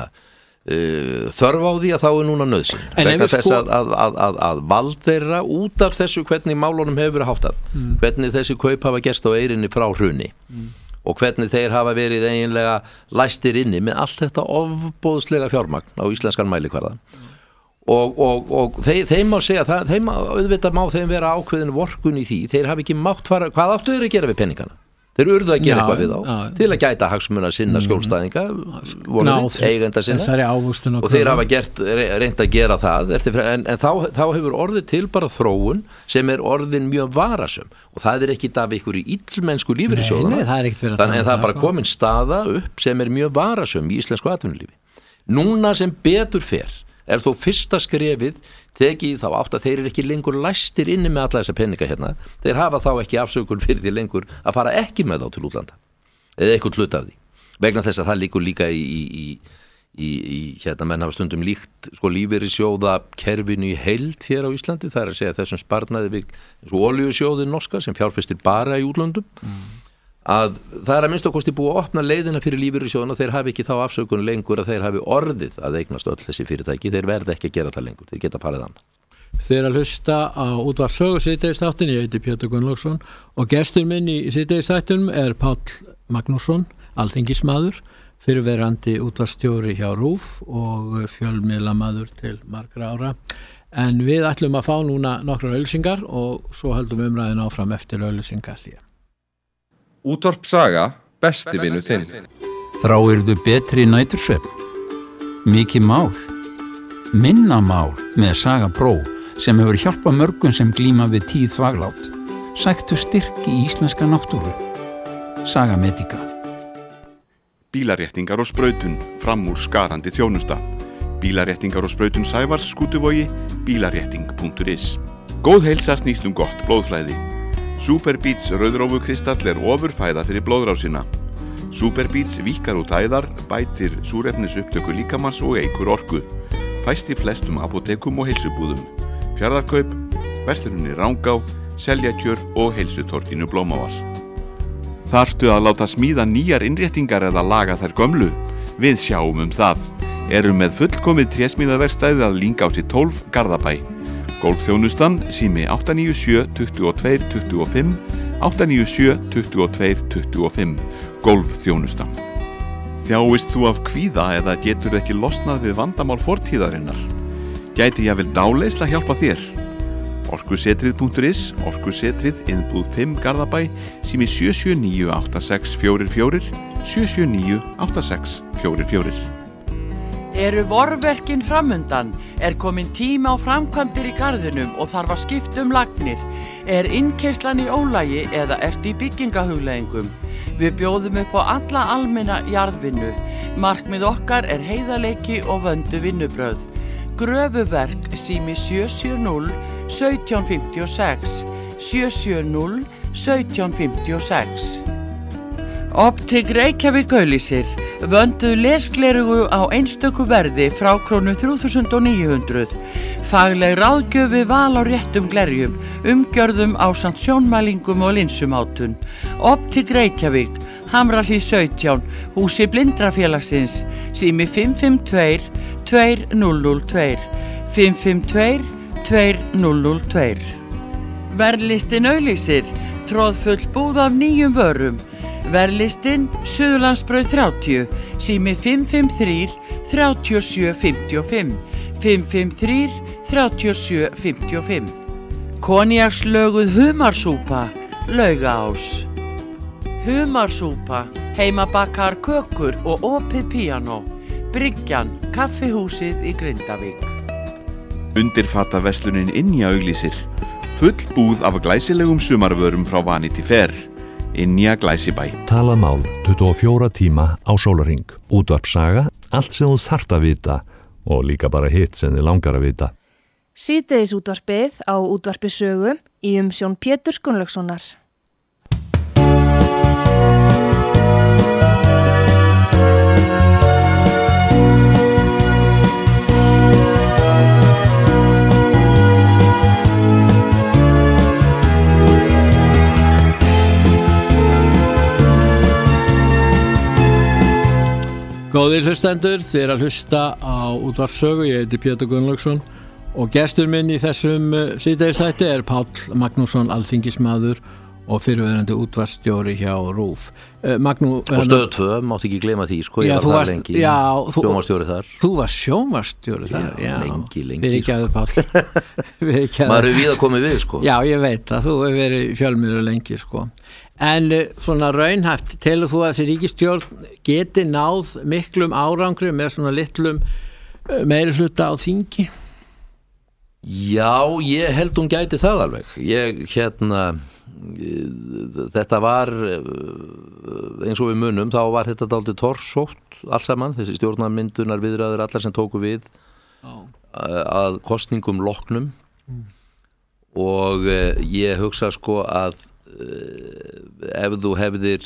uh, þörf á því að þá er núna nauðsyn. Vegna þess að, að, að, að, að vald þeirra út af þessu hvernig málunum hefur verið háttað, mm. hvernig þessi kaup hafa gerst á eyrinni frá hruni. Mm. Og hvernig þeir hafa verið eiginlega læstir inni með allt þetta ofboðslega fjármagn á íslenskan mælikvarða mm. og, og, og þeir, þeim má segja það, þeim auðvitað má þeim vera ákveðin vorkun í því, þeir hafi ekki mátt fara, hvað áttu þeir að gera við peningana? Þeir urðu að gera já, eitthvað við þá já, til að gæta hagsmuna sinna skjólstæðinga vonum, eigenda sinna og þeir hafa gert, reynd að gera það eftir, en, en þá, þá hefur orðið til bara þróun sem er orðin mjög varasum og það er ekki af ykkur í illmennsku lífeyrissjóðana en það er bara komin staða upp sem er mjög varasum í íslensku atvinnulífi. Núna sem betur fer er þó fyrsta skrefið tekið þá átt að þeir eru ekki lengur læstir inni með alla þessa peninga hérna, þeir hafa þá ekki afsökun fyrir því lengur að fara ekki með þá til útlanda eða eitthvað hlut af því vegna þess að það líkur líka í, í, í, í hérna menn hafa stundum líkt sko lífeyrissjóða kerfinu í heild hér á Íslandi, það er að segja þessum sparnaði við svo olíusjóðin norska sem fjárfestir bara í útlöndum mm. að það er að minnst okkosti búið að opna leiðina fyrir lífeyrissjóðuna og þeir hafi ekki þá afsökun lengur að þeir hafi orðið að eignast öll þessi fyrirtæki, þeir verði ekki að gera það lengur, þeir geta farið annað. Þeir að hlusta á útvarpssögu síðdegisþáttin, ég heiti Pétur Gunnlaugsson og gestur minn í síðdegisþáttunum er Páll Magnússon, alþingismaður, fyrrverandi útvarpsstjóri hjá RÚV og fjölmiðlamaður til margra ára. En við ætlum að fá núna nokkrar auglýsingar og svo höldum umræðin áfram eftir auglýsingar hér. Útvarp Saga, besti vinur þinn. Þráirðu betri nætursvefn? Mikið mál? Minna mál með Saga Pro sem hefur hjálpað mörgum sem glíma við tíð þvaglát. Sæktu styrk í íslenska náttúru. Saga Medica. Bílaréttingar og sprautun, fram úr skarandi þjónusta. Bílaréttingar og sprautun Sævars Skútuvogi, bílarétting punktur is. Góð heilsa snýst um gott blóðflæði. Superbeats rauðrófukristall er ofurfæða fyrir blóðrásina. Superbeats víkkar út æðar, bætir súrefnisupptöku líkamans og eykur orku. Fæst í flestum apótekum og heilsubúðum. Fjarðarkaup, versluninni Rangá, Seljakjör og heilsutorginu Blómavall. Þarftu að láta smíða nýjar innréttingar eða laga þær gömlu? Við sjáum um það. Erum með fullkomið trésmíðaverkstæði að Lyngási tólf Garðabæ. Golfþjónustan sími átta níu sjö tuttugu og tveir tuttugu og fimm, átta níu sjö tuttugu og tveir tuttugu og fimm. Golfþjónusta. Þjáist þú af kvíða eða getur ekki losnað við vandamál fortíðarinnar? Gæti jafnvel dáleiðsla hjálpa þér? Orkusetrið punktur is, Orkusetrið, innbúð fimm Garðabæ, sími sjö sjö níu átta sex fjögur fjögur, sjö sjö níu átta sex fjögur fjögur. Eru vorverkin framundan? Er komin tíma á framkvæmdir í garðinum og þarf að skipta um lagnir? Er innkeyrslan í ólagi eða ert í byggingahugleiðingum? Við bjóðum upp á alla almenna jarðvinnu. Markmið okkar er heiðarleiki og vöndu vinnubrögð. Gröfuverk sími sjö sjö núll sautján fimmtíu og sex, sjö sjö núll sautján fimmtíu og sex. Optik Reykjavík auglýsir. Vönduð lesglerugu á einstöku verði frá krónu þrjú þúsund níu hundruð. Fagleg ráðgjöf við val á réttum glerjum, umgjörðum ásamt sjónmælingum og linsumátun. Optik Reykjavík, Hamrahlíð sautján, húsi Blindrafélagsins, sími fimm fimm tvö tvö núll núll tvö, fimm fimm tvö tvö núll núll tvö. Verðlistin auglýsir, tróðfull búð af nýjum vörum. Verðlistin Suðurlandsbraut þrjátíu, sími fimm fimm þrjú þrjátíu og sjö fimmtíu og fimm, fimm fimm þrjú þrjátíu og sjö fimmtíu og fimm. Koníakslöguð humarsúpa, Laugaás. Humarsúpa, heimabakar kökur og opið píanó. Bryggjan, kaffihúsið í Grindavík. Undirfattaverslunin Ynja auglýsir. Full búð af glæsilegum sumarvörum frá Vanity Fair. Ynja Glæsibæ. Talamál tuttugu og fjóra tíma á sólarhring. Útvarpssaga, allt sem þú þarft að vita og líka bara hitt sem þið langar að vita. Síðdegis útvarpið á útvarpissögu í umsjón Péturs Gunnlaugssonar. Góðir hlustendur, þið er að hlusta á Útvarpssögu, ég heiti Pétur Gunnlaugsson og gestur minn í þessum síðdegisþætti er Páll Magnússon, alþingismaður og fyrirverandi útvarpsstjóri hjá RÚV. Magnú, og stöð tvö, mátt ekki gleyma því, sko, ég já, var þar varst, lengi, já, þú, sjónvarpsstjóri þar. Þú var sjónvarpsstjóri þar, já, já. Lengi, lengi. Við ekki aðu, Páll. Maður er við að koma við, sko. Já, ég veit að þú hefur verið fjölmiðlu lengi, sko. En svona raunhæft, telur þú að þessi ríkisstjórn geti náð miklum árangri með svona litlum meiri hluta á þingi? Já, ég held hún gæti það alveg. Ég, hérna, þetta var, eins og við munum, þá var þetta dálítið torsótt allt saman, þessi stjórnarmyndunar viðræður allar sem tóku við oh. að kosningum loknum mm. og ég hugsa sko að ef þú hefðir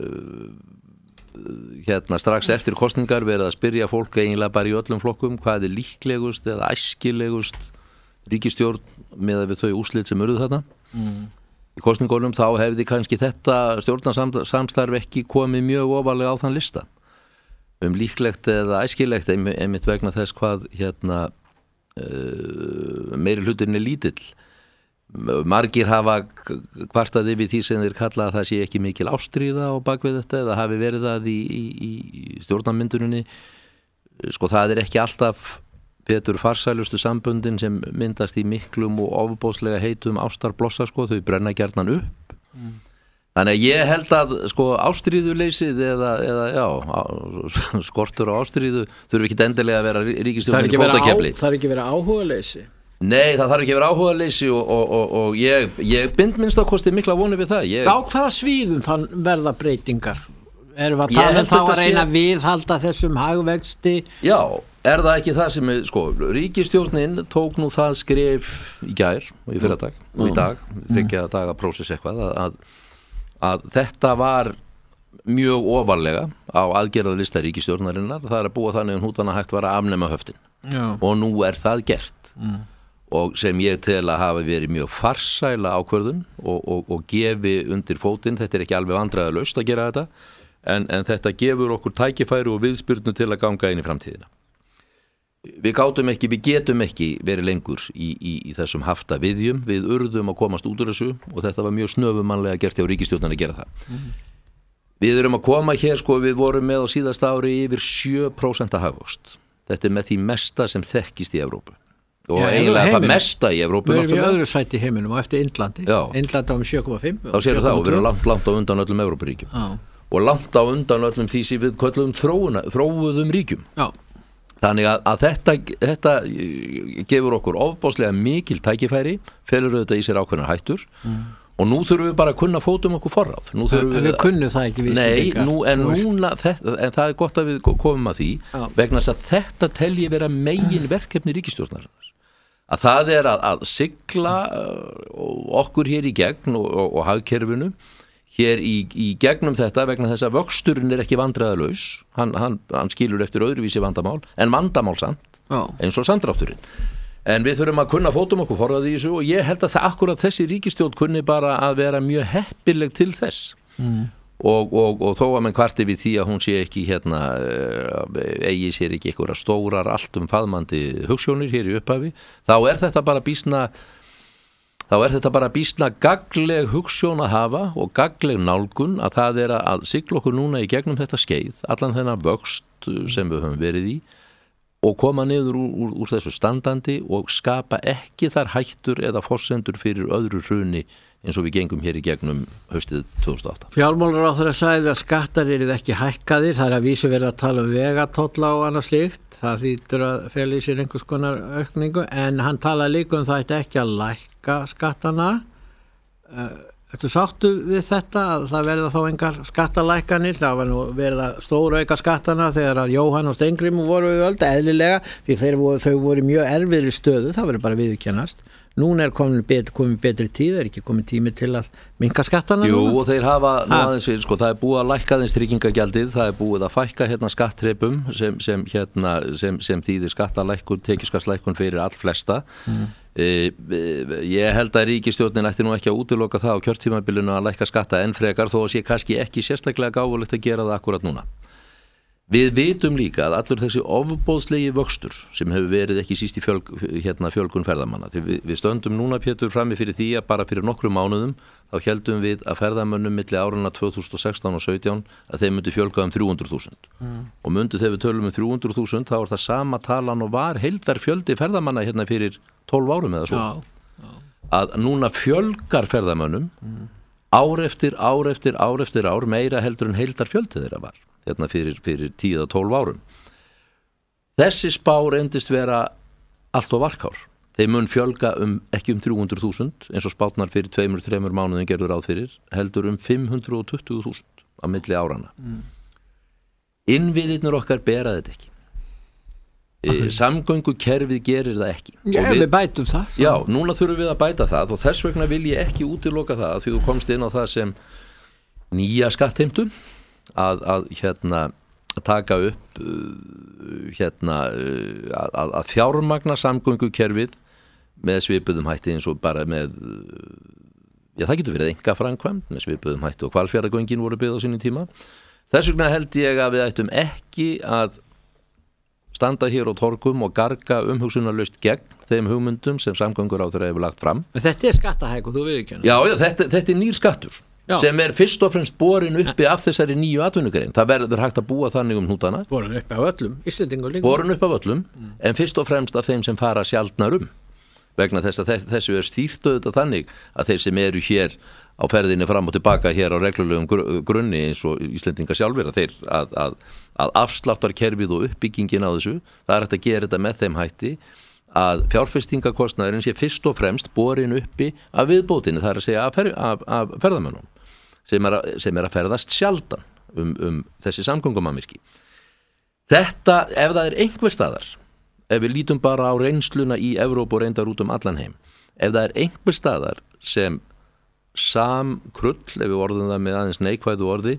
hérna strax eftir kosningar verið að spyrja fólk eiginlega bara í öllum flokkum hvað er líklegust eða æskilegust ríkisstjórn með við þau úrslit sem urðu þarna mm. í kosningunum, þá hefði kannski þetta stjórnarsamstarf ekki komið mjög ofarlega á þann lista um líklegt eða æskilegt einmitt vegna þess hvað hérna uh, meiri hlutin er lítill. Margir hafa kvartaði við því sem þeir kalla að það sé ekki mikil ástríða á bakvið þetta eða hafi verið það í, í, í stjórnarmynduninni. Sko það er ekki alltaf Pétur farsælustu samböndin sem myndast í miklum og ofbóðslega heitum ástarblossa, sko, þau brenna gjarnan upp. Mm. Þannig að ég held að sko ástríðuleysið eða, eða já, skortur á ástríðu þurfi ekki endilega að vera ríkisstjórnin í fótakefli. Það er ekki verið áhugaleysi. Nei, það þarf ekki að vera áhugaleysi og, og, og, og ég, ég bind minnst á kosti mikla voni við það. Ég... Á hvaða svíðum þann verða breytingar? Erum við að tala um þá að reyna að viðhalda þessum hagvexti? Já, er það ekki það sem er, sko, ríkisstjórnin tók nú það skref í gær og í fyrradag og í dag, þriggja daga prósess eitthvað, að, að, að þetta var mjög ofarlega á aðgerðalista ríkisstjórnarinnar, það er að búa þannig um hútana hægt var að afnema höftin. Já. Og nú er það gert. Mm. Og sem ég tel að hafa verið mjög farsæla ákvörðun og, og, og gefi undir fótinn, þetta er ekki alveg vandræðalaust að gera þetta, en, en þetta gefur okkur tækifæri og viðspyrnu til að ganga inn í framtíðina. Við gátum ekki, við getum ekki verið lengur í, í, í þessum hafta viðjum, við urðum að komast út úr þessu og þetta var mjög snöfumannlega gert hjá ríkisstjórnin að gera það. Mm. Við erum að koma hér, sko, við vorum með á síðasta ári yfir sjö prósent hagvöxt. Þetta er með því mesta sem þekkist í Evrópu. Og já, eiginlega það mesta í Evrópu. Við erum í öðru sæti í heiminum og eftir Indlandi. Já. Indlandi á um sjö komma fimm. Þá séu það og við erum langt, langt á undan öllum Evrópuríkjum. Já. Og langt á undan öllum því sem við köllum þróuna, þróuðum ríkjum. Já. Þannig að, að þetta, þetta gefur okkur ofbáslega mikil tækifæri, felur þetta í sér ákveðnar hættur. Mm. Og nú þurfum við bara að kunna fótum okkur forráð. Nú þurfum við, við kunnum það ekki við Nei, nú, en, núna, þetta, en það er gott að við komum að því Já. Vegna þess að þetta telji vera megin verkefni ríkisstjórnarinnar. Að það er að, að sigla okkur hér í gegn og, og, og hagkerfinu hér í, í gegnum þetta vegna þess að vöxturinn er ekki vandræðalaus. Hann, hann, hann skilur eftir öðruvísi vandamál, en vandamál samt, Já. Eins og samdrátturinn. En við þurfum að kunna fótum okkur forðað í þessu og ég held að það akkurat þessi ríkisstjórn kunni bara að vera mjög heppileg til þess. Mm. Og, og, og þó að menn kvarti við því að hún sé ekki hérna, eigi sér ekki einhverja stórar alltum faðmandi hugsjónir hér í upphafi, þá er þetta bara býsna, þá er þetta bara býsna gagnleg hugsjón að hafa og gagnleg nálgun að það er að sigla okkur núna í gegnum þetta skeið, allan þennan vöxt sem við höfum verið í, og koma niður úr, úr, úr þessu standandi og skapa ekki þar hættur eða forsendur fyrir öðru hruni eins og við gengum hér í gegnum haustið tvö þúsund og átta. Fjármálaráðherra sagði að skattar eru ekki hækkaðir, það er að vísu verið að tala um vegatolla og annað slíkt, það þýtur að fela í sér einhvers konar aukningu, en hann talaði líka um það ekki að lækka skattana. Ertu sáttu við þetta að það verða þá engar skattalækkanir? Það var nú verið að stóra auka skattana þegar að Jóhann og Steingrímur voru við völd, eðlilega, því þeir voru, þau voru mjög erfiðri stöðu, það verður bara viðurkennast. Núna er komin betri, komin betri tíð, er ekki komin tími til að minnka skattana? Jú, núna? Og þeir hafa nú aðeins fyrir, sko, það er búið að lækka aðeins tryggingagjaldið, það er búið að fækka hérna skattþrepum sem, sem, hérna, sem, sem þýðir skattalækkun, tekjuskattslækkun fyrir all flesta. Mm. E, e, ég held að ríkisstjórnin ætti nú ekki að útiloka það á kjörtímabilinu að lækka skatta enn frekar þó að sé kannski ekki sérstaklega gáfulegt að gera það akkurat núna. Við vitum líka að allur þessi ofboðslegi vöxtur sem hefur verið ekki síst í fjölg, hérna, fjölgun ferðamanna. Við, við stöndum núna, Pétur, frammi fyrir því að bara fyrir nokkrum mánuðum þá heldum við að ferðamönnum milli árana tvö þúsund og sextán og sautján að þeim myndu fjölga um þrjú hundruð þúsund. Mm. Og myndu þegar við tölum um þrjú hundruð þúsund þá er það sama talan og var heildar fjöldi ferðamanna hérna fyrir tólf árum eða svo. Já, já. Að núna fjölgar ferðamönnum mm. ár eftir ár eftir ár eftir ár meira heldur en heildar fjöldi þeirra var. Hérna fyrir, fyrir tíu eða tólf árum. Þessi spá reyndist vera allt og varkár. Þeir mun fjölga um ekki um þrjú hundruð þúsund eins og spátnar fyrir tveimur, þremur mánuðin gerður ráð fyrir, heldur um fimm hundruð tuttugu þúsund á milli árana. Mm. Innviðirnir okkar bera þetta ekki. E, samgöngukerfið gerir það ekki. Já, við, við bætum það. Svo. Já, núna þurfum við að bæta það og þess vegna vil ég ekki útiloka það því þú komst inn á það sem nýja skattheimtu að, að hérna að taka upp uh, hérna uh, að, að fjármagna samgöngukerfið með svipuðum hætti eins og bara með uh, já það getur verið einkaframkvæmd með svipuðum hætti og Hvalfjarðargöngin voru byggð á sínum tíma. Þess vegna held ég að við ættum ekki að standa hér á torgum og garga umhugsunarlaust gegn þeim hugmyndum sem samgönguráðherra hefur lagt fram. Men þetta er skattahæk og þú viðurkennir. Já, já þetta, þetta er nýr skattur. Já. Sem er fyrst og fremst borin uppi af þessari nýju atvinnugrein. Það verður hægt að búa þannig um hnútana. Borin uppi af öllum, Íslendingur líka. Borin uppi af öllum, mm. en fyrst og fremst af þeim sem fara sjaldnar um. Vegna þess að þessu er stýrt auðvitað þannig að þeir sem eru hér á ferðinni fram og tilbaka hér á reglulegum grunni eins og Íslendingar sjálfir að þeir að, að, að afsláttarkerfið og uppbyggingin á þessu, það er hægt að gera þetta með þeim hætti að fjárfestingakostnaðurinn sé fyrst og fremst borin uppi af viðbótinni, það er að segja af, fer, af, af ferðamönnum sem er, að, sem er að ferðast sjaldan um, um þessi samgöngumannvirki. Þetta, ef það er einhver staðar, ef við lítum bara á reynsluna í Evrópu og reyndar út um allan heim, ef það er einhver staðar sem samkrull, ef við orðum það með aðeins neikvæðu orði,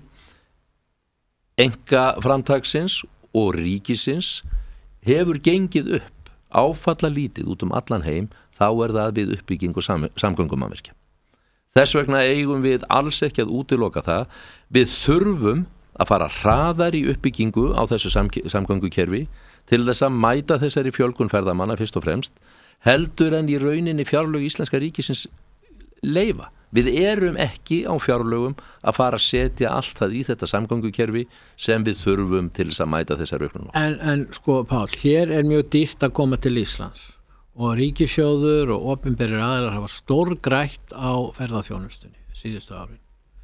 enga framtaksins og ríkisins hefur gengið upp áfalla lítið út um allan heim, þá er það við uppbyggingu sam, samgöngumannvirkja. Þess vegna eigum við alls ekki að útiloka það. Við þurfum að fara hraðar í uppbyggingu á þessu sam, samgöngukerfi til þess að mæta þessari fjölgun ferðamanna fyrst og fremst, heldur en í rauninni fjárlög íslenska ríkisins leyfa. Við erum ekki á fjárlögum að fara að setja allt það í þetta samgöngukerfi sem við þurfum til þess að mæta þessar auknum. En, en sko Pál, hér er mjög dýrt að koma til Íslands og ríkissjóður og opinberir aðilar hafa stórgrætt á ferðaþjónustunni síðustu árin.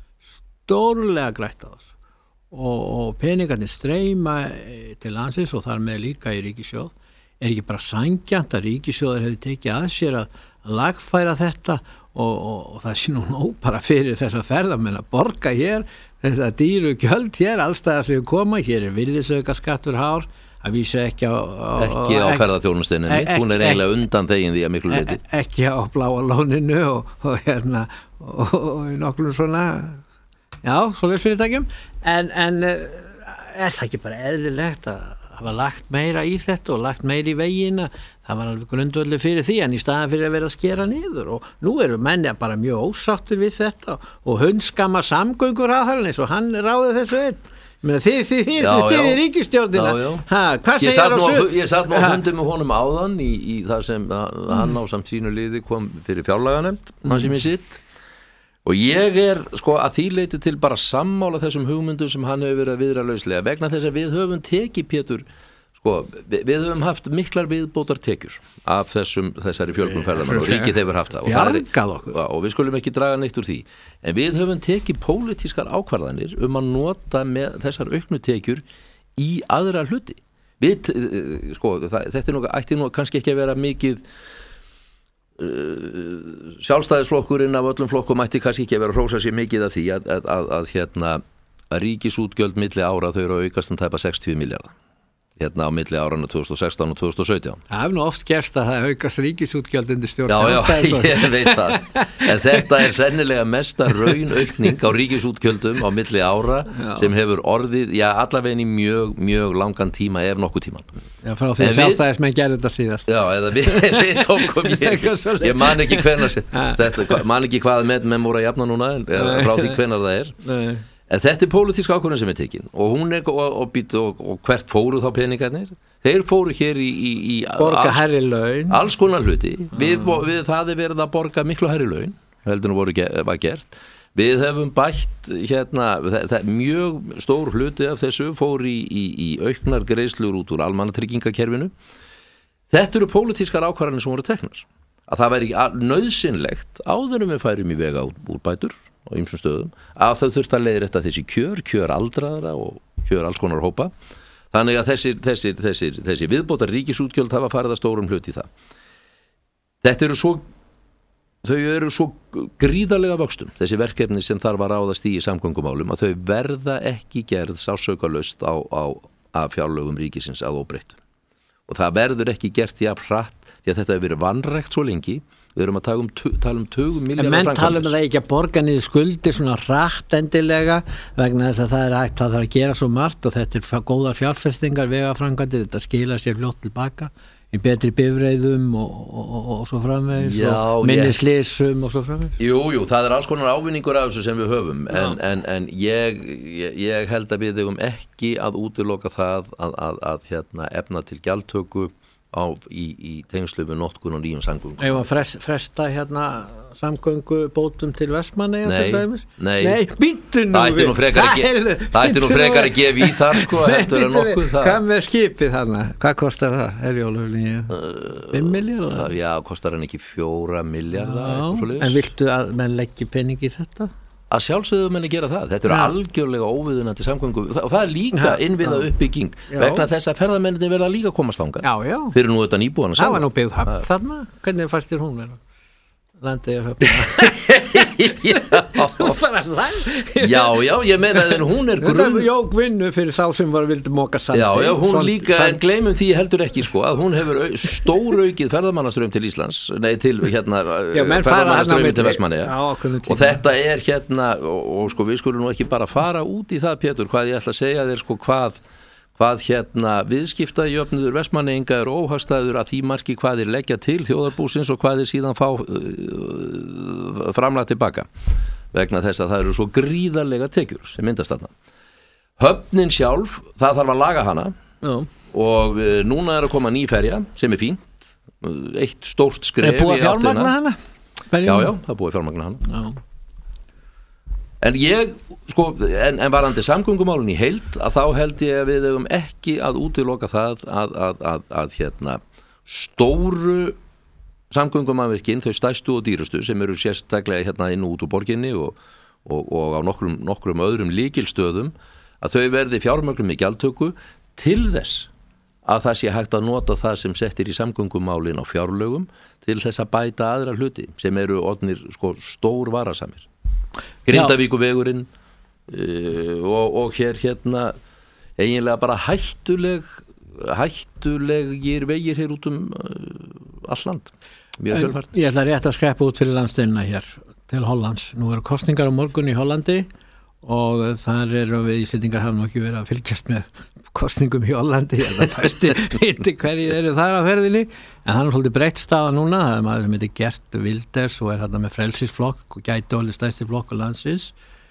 Stórlega grætt á þessu og, og peningarnir streyma til landsins og þar með líka í ríkissjóð. Er ekki bara sanngjarnt að ríkissjóður hefði tekið að sér að lagfæra þetta og, og, og það sé nú nóg bara fyrir þess að ferðamenn að borga hér þess að dýru gjöld hér allstaðar sem koma, hér er virðisauka skattur hár, að vísa ekki á, á ekki á ferðaþjónustinni, ek, hún er eiginlega undan þegin því að miklu leyti ek, ekki á Bláa lóninu og, og hérna og, og í nokkrum svona já, svoleiðis fyrirtækjum en, en er það ekki bara eðlilegt að hafa lagt meira í þetta og lagt meira í vegina, það var alveg grundvöldið fyrir því en í staðan fyrir að vera að skera niður og nú eru menni bara mjög ósáttir við þetta og hundskama samgöngur að það eins og hann ráði þessu einn. Þið þið þið sem stiði ríkisstjórnina ha, hvað segir á þessu? Ég satt nú að fundi með honum áðan í, í það sem mm. hann á samt sínu liði kom fyrir fjárlaganemnd, mm. hann sem ég sitt og ég er sko að því leiti til bara sammála þessum hugmyndum sem hann hefur verið að viðra lauslega vegna þess að við höfum tekið Pétur sko, við, við höfum haft miklar viðbótar tekjur af þessum, þessari fjölgun ferðamanna og ríkið hefur haft það og, það er, og við skulum ekki draga neitt úr því en við höfum tekið pólitískar ákvarðanir um að nota með þessar auknu tekjur í aðra hluti við, sko, það, þetta er nú, ætti nú kannski ekki að vera mikið uh, sjálfstæðisflokkurinn af öllum flokkum ætti kannski ekki að vera að hrósa sér mikið af því að, að, að, að hérna að ríkisútgjöld milli ára þau eru að aukast um tæpa sextíu milljarða hérna á milli árana tvö þúsund og sextán og tvö þúsund og sautján. Það hefur nú oft gerst að það aukast ríkisútgjöld undir stjórn sjálfstæðis. Já, já, ég veit það. En þetta er sennilega mesta raunaukning á ríkisútgjöldum á milli ára já. Sem hefur orðið, já, allavegin í mjög, mjög langan tíma ef nokkuð tíman. Já, frá því sjálfstæðismenn gerði þetta síðast. Já, eða við, við tókum ég, ég man ekki hvenar, þetta, man ekki hvað með menn voru að jafna núna, eða frá því hvenar það er. Nei. En þetta er pólitísk ákvörðun sem er tekin og hún er, og, og, og, og hvert fóru þá peningarnir? Þeir fóru hér í, í, í borga alls, hærri laun alls konar hluti, við, við það er verið að borga miklu hærri laun, heldur nú voru var gert, við hefum bætt hérna, það, það mjög stór hluti af þessu fór í, í, í auknar greiðslur út úr almannatryggingakerfinu. Þetta eru pólitískar ákvarðanir sem voru teknar, að það væri nauðsynlegt áður en við færum í vega úrbætur á ýmsum stöðum, að þau þurft að leiðrétta þessi kjör, kjör aldraðra og kjör alls konar hópa. Þannig að þessir, þessir, þessir, þessir viðbótar ríkisútgjöld hafa farið að stórum hlut í það. Þetta eru svo, þau eru svo gríðarlega vöxtum, þessi verkefni sem þarf að ráðast í í samgöngumálum, að þau verða ekki gerð sársaukalaust á, á, af fjárlögum ríkisins að óbreyttu. Og það verður ekki gert jafn hratt, því að þetta hefur verið vanrækt svo lengi. Við erum að tala um, tala um tugum milljarða framkvæmdir. En menn tala um að það ekki að borga niður skuldir svona hratt endilega vegna þess að það er hægt að það er að gera svo margt og þetta er góðar fjárfestingar, vegaframkvæmdir, þetta skila sér fljótt tilbaka í betri bifreiðum og, og, og, og svo framvegis Já, og minni slysum og svo framvegis. Jú, jú, það er alls konar ávinningur af þessu sem við höfum en, en, en ég, ég, ég held að við eigum ekki að útiloka það að, að, að hérna, efna til gjaldtöku á, í, í tengslu við notkun og nýjum samgöngum. Eða frest, fresta hérna samgöngu bótum til Vestmannaeyja til dæmis? Nei, nei, býttu nú við. Það ætti nú frekar að, það nú frekar að gefa í þar sko, heldur en nokkuð það. Hvað með skipið þarna? Hvað kostar það? Herjólflýju? fimm milljarðar? Já, kostar hann ekki fjóra milljarðar? Já, en viltu að menn leggji pening í þetta? Að sjálfsögðu menni gera það. Þetta eru ja. algjörlega óviðunandi samgöngu og það er líka ja. innviða uppbygging já. vegna þess að ferðamennir verða líka að komast þangað. Já, já. Fyrir nú þetta nýbúana það var nú byggð höfn þarna. Hvernig fannst þér hún vera? Landið er höfn. já, já, ég meina að hún er grunn. Þetta jók vinnu fyrir þá sem var vildi móka sandi. Já, já, hún Svont, líka, sand... en gleymum því heldur ekki sko að hún hefur stóraukið ferðamannaströym til Íslands, nei til hérna ferðamannaströym til Vestmannaeyja. Og þetta er hérna, og, og sko við skulum nú ekki bara fara út í það, Pétur, hvað ég ætla að segja þér sko hvað hvað hérna viðskiptajöfnuður Vestmannaeyinga er óhagstæður að því marki hvað þeir leggja til þjóðarbúsins og hvað þeir síðan fá uh, framlag tilbaka vegna þess að það eru svo gríðarlega tekjur sem myndast þarna. Höfnin sjálf, það þarf að laga hana Já. og uh, núna er að koma ný ferja sem er fínt, uh, eitt stórt skref í áttina. Er búið að fjármagna hana? Já, já, það er búið að fjármagna hana. Já. En ég, sko, en, en varandi samgöngumálun í heild, að þá held ég að við hefum ekki að útiloka það að, að, að, að hérna, stóru samgöngumannvirkin, þau stærstu og dýrustu sem eru sérstaklega hérna inn og út úr borginni og, og, og á nokkrum, nokkrum öðrum lykilstöðum, að þau verði fjármögnum í gjaldtöku til þess að það sé hægt að nota það sem settir í samgöngumálin á fjárlögum til þess að bæta aðra hluti sem eru orðnir sko, stór varasamir. Grindavíkuvegurinn uh, og, og hér hérna eiginlega bara hættuleg hættulegir vegir hér út um uh, all land mjög fjölfært. Ég ætla rétt að skrepa út fyrir landsteinina hér til Hollands. Nú eru kosningar á morgun í Hollandi og þar eru við Íslendingar hafa nú ekki verið að fylgjast með kosningum í Hollandi eða fæstir viti hverjir eru þar á ferðinni en það er svolítið breytt staða núna það er maður sem heitir Gert Wilders og er hérna með frelsisflokk og gæti orðið stærsti flokk og landsins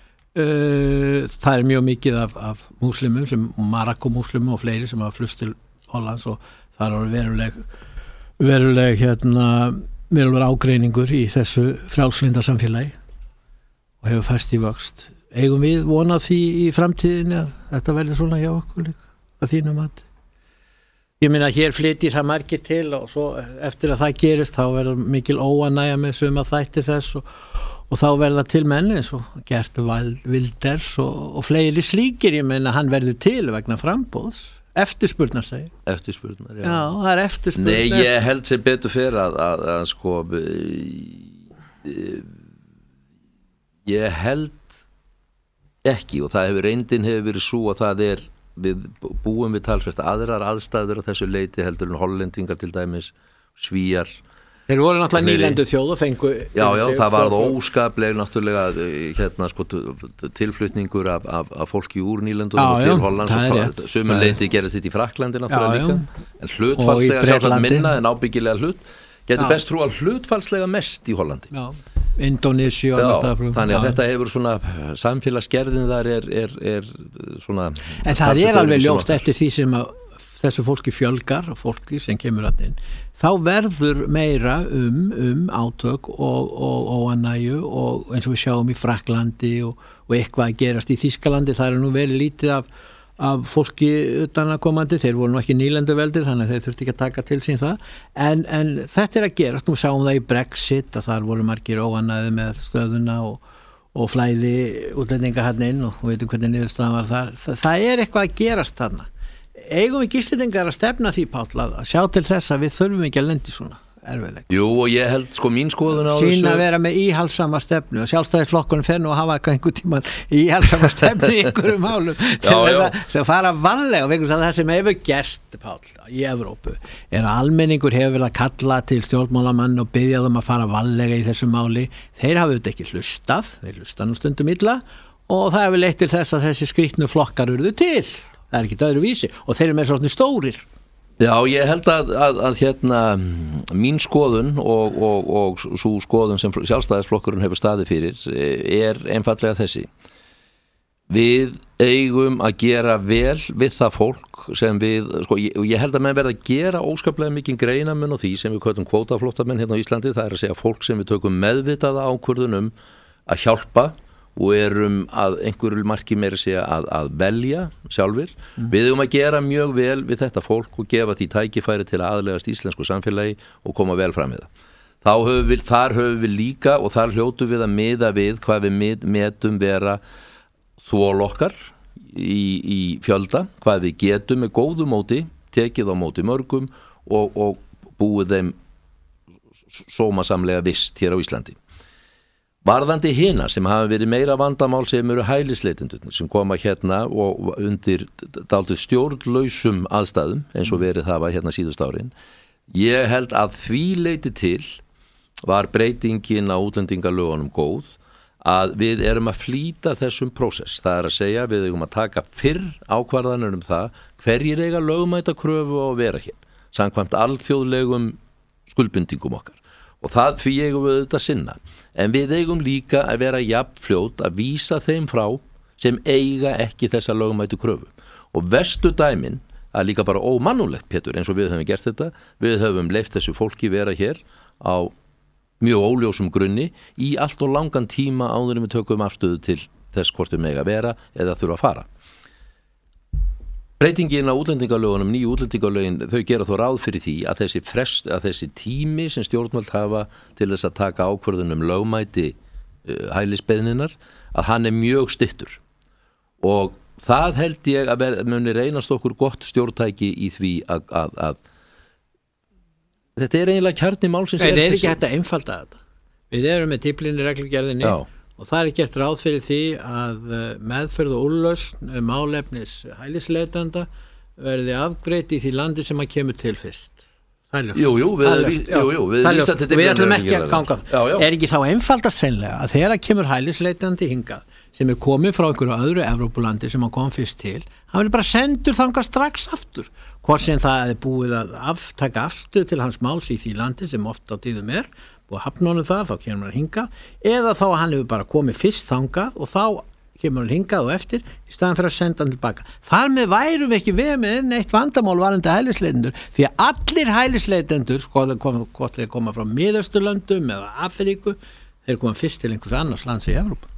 uh, það er mjög mikið af, af múslimum sem Marokko-múslimum og fleiri sem hafa flust til Hollands og það er veruleg veruleg hérna veruleg ágreiningur í þessu frjálslynda samfélagi og hefur fæst í vöxt. Eigum við vonað því í framtíðinni að þetta verði svona hjá okkur líka að þínum að ég meina hér flyttir það margir til og svo eftir að það gerist þá verður mikil óanægja með suma þætti þess og, og þá verða til menni eins og Gert Wilders og, og fleiri slíkir ég meina hann verður til vegna framboðs eftirspurnar segi eftirspurnar, já. Já, það er eftirspurnar Nei, ég held sem betur fyrir að, að, að sko ég held ekki og það hefur reyndin hefur verið svo að það er við búum við talsvert aðrar aðstæður á þessu leiti heldur en hollendingar til dæmis, Svíar Þeir voru náttúrulega nýlendu þjóð og fengu Já, já, það var óskaplega náttúrulega hérna sko tilflutningur af, af, af fólki úr nýlendunum til Hollands og sömu leiti gerist þetta í Fraklandi náttúrulega já, líka já. En hlutfallslega sjálfsagt minna en ábyggilega hlut getur best trú að hlutfallslega mest í Hollandi Já Indonési og Já, annars þannig að Já. þetta hefur svona samfélagsgerðin þar er, er, er svona En það er alveg ljóst eftir því sem að þessu fólki fjölgar, fólki sem kemur að inn, þá verður meira um, um átök og, og óanægju og eins og við sjáum í Frakklandi og, og eitthvað að gerast í Þýskalandi, það er nú verið lítið af, af fólki utan að komandi, þeir voru nú ekki nýlendu veldir þannig að þeir þurfti ekki að taka til sín það, en, en þetta er að gerast, nú sjáum það í Brexit að þar voru margir óanægði með stöðuna og og flæði útlendinga hann inn og veitum hvernig niðurstaðan var þar. Þa, það er eitthvað að gerast þarna. Eigum við Íslendingar að stefna því, Páll, að sjá til þess að við þurfum ekki að lendi svona erfiðleik. Jú, og ég held sko mín skoðun á þessu Sýna að vera með íhaldsama stefnu og Sjálfstæðisflokkurinn fer nú að hafa eitthvað einhver tíman íhaldsama stefnu í einhverjum málum til þess að fara vanlega og vegna það sem hefur gerst, Páll, í Evrópu er að almenningur hefur verið að kalla til stjórnmálamann og biðja þeim að fara vanlega í þessu máli. Þeir hafa auðvitað ekki hlustað, þeir hlusta nú stundum illa og það hefur leitt til þess að þessi skrýtnu flokkar urðu til. Það er ekki öðru vísi og þeir eru með svona stórir. Já, ég held að, að, að hérna mín skoðun og, og, og svo skoðun sem Sjálfstæðisflokkurinn hefur staðið fyrir er einfallega þessi. Við eigum að gera vel við það fólk sem við, sko, ég, ég held að menn verða að gera óskaplega mikið greinamun og því sem við köllum kvótaflóttamenn hérna á Íslandi, það er að segja fólk sem við tökum meðvitaða ákvörðunum að hjálpa og erum að einhverju marki meira segja að, að velja sjálfur. Mm. Við höfum að gera mjög vel við þetta fólk og gefa því tækifæri til að aðlegast íslensku samfélagi og koma vel fram við það. Þá höfum við, þar höfum við líka og þar hljótum við að miða við hvað við met, metum vera þol okkar í, í fjölda, hvað við getum með góðu móti, tekið á móti mörgum og, og búið þeim sómasamlega vist hér á Íslandi. Varðandi hina sem hafa verið meira vandamál sem eru hælisleitendurnir sem koma hérna og undir dálítið stjórnlausum aðstæðum eins og verið hafa hérna síðust árin. Ég held að því leiti til var breytingin á útlendingalögunum góð að við erum að flýta þessum prósess. Það er að segja við eigum að taka fyrr ákvarðanir um það hverjir eiga lögmæta kröfu á að vera hér samkvæmt alþjóðlegum skuldbindingum okkar. Og það því eigum við auðvitað sinna. En við eigum líka að vera jafnfljót að vísa þeim frá sem eiga ekki þessa lögmætu kröfu. Og verstu dæmin að líka bara ómannúlegt, Pétur, eins og við höfum gert þetta, við höfum leyft þessu fólki vera hér á mjög óljósum grunni í allt og langan tíma áður en við tökum afstöðu til þess hvort við mega vera eða þurfa að fara. Breytingin á útlendingalögunum, nýju útlendingalögin, þau gera þó ráð fyrir því að þessi, frest, að þessi tími sem stjórnvöld hafa til þess að taka ákvörðunum lögmæti uh, hælisbeiðninnar, að hann er mjög styttur. Og það held ég að ver, muni reynast okkur gott stjórntæki í því að, að, að þetta er eiginlega kjarni málsins. Nei, það er ekki hægt að einfalda þetta. Við erum með tiplinni reglugerðinni. Já. Og það er gert ráð fyrir því að meðferð og úrlausn málefnis hælisleitanda verði afgreitt í því landi sem að kemur til fyrst. Það er ljóst. Jú, jú, við, við, jú, jú, við, við, við, við ætlum ekki að ganga. Já, já. Er ekki þá einfaldast hreinlega að þegar að kemur hælisleitandi hingað sem er komið frá einhverju öðru Evrópulandi sem hann kom fyrst til, hann vil bara sendur þangað strax aftur. Hvort sem það er búið að aftaka afstöð til hans máls í því landi sem oft á tíðum er og hafnónu þar, þá kemur hann hingað eða þá hann hefur bara komið fyrst þangað og þá kemur hann hingað og eftir í staðan fyrir að senda hann tilbaka. Þar með værum við ekki við með neitt vandamál varandi hælisleitendur því að allir hælisleitendur, sko hvort þeir koma frá Miðausturlöndum eða Afríku, þeir koma fyrst til einhvers annars lands í Evrópu.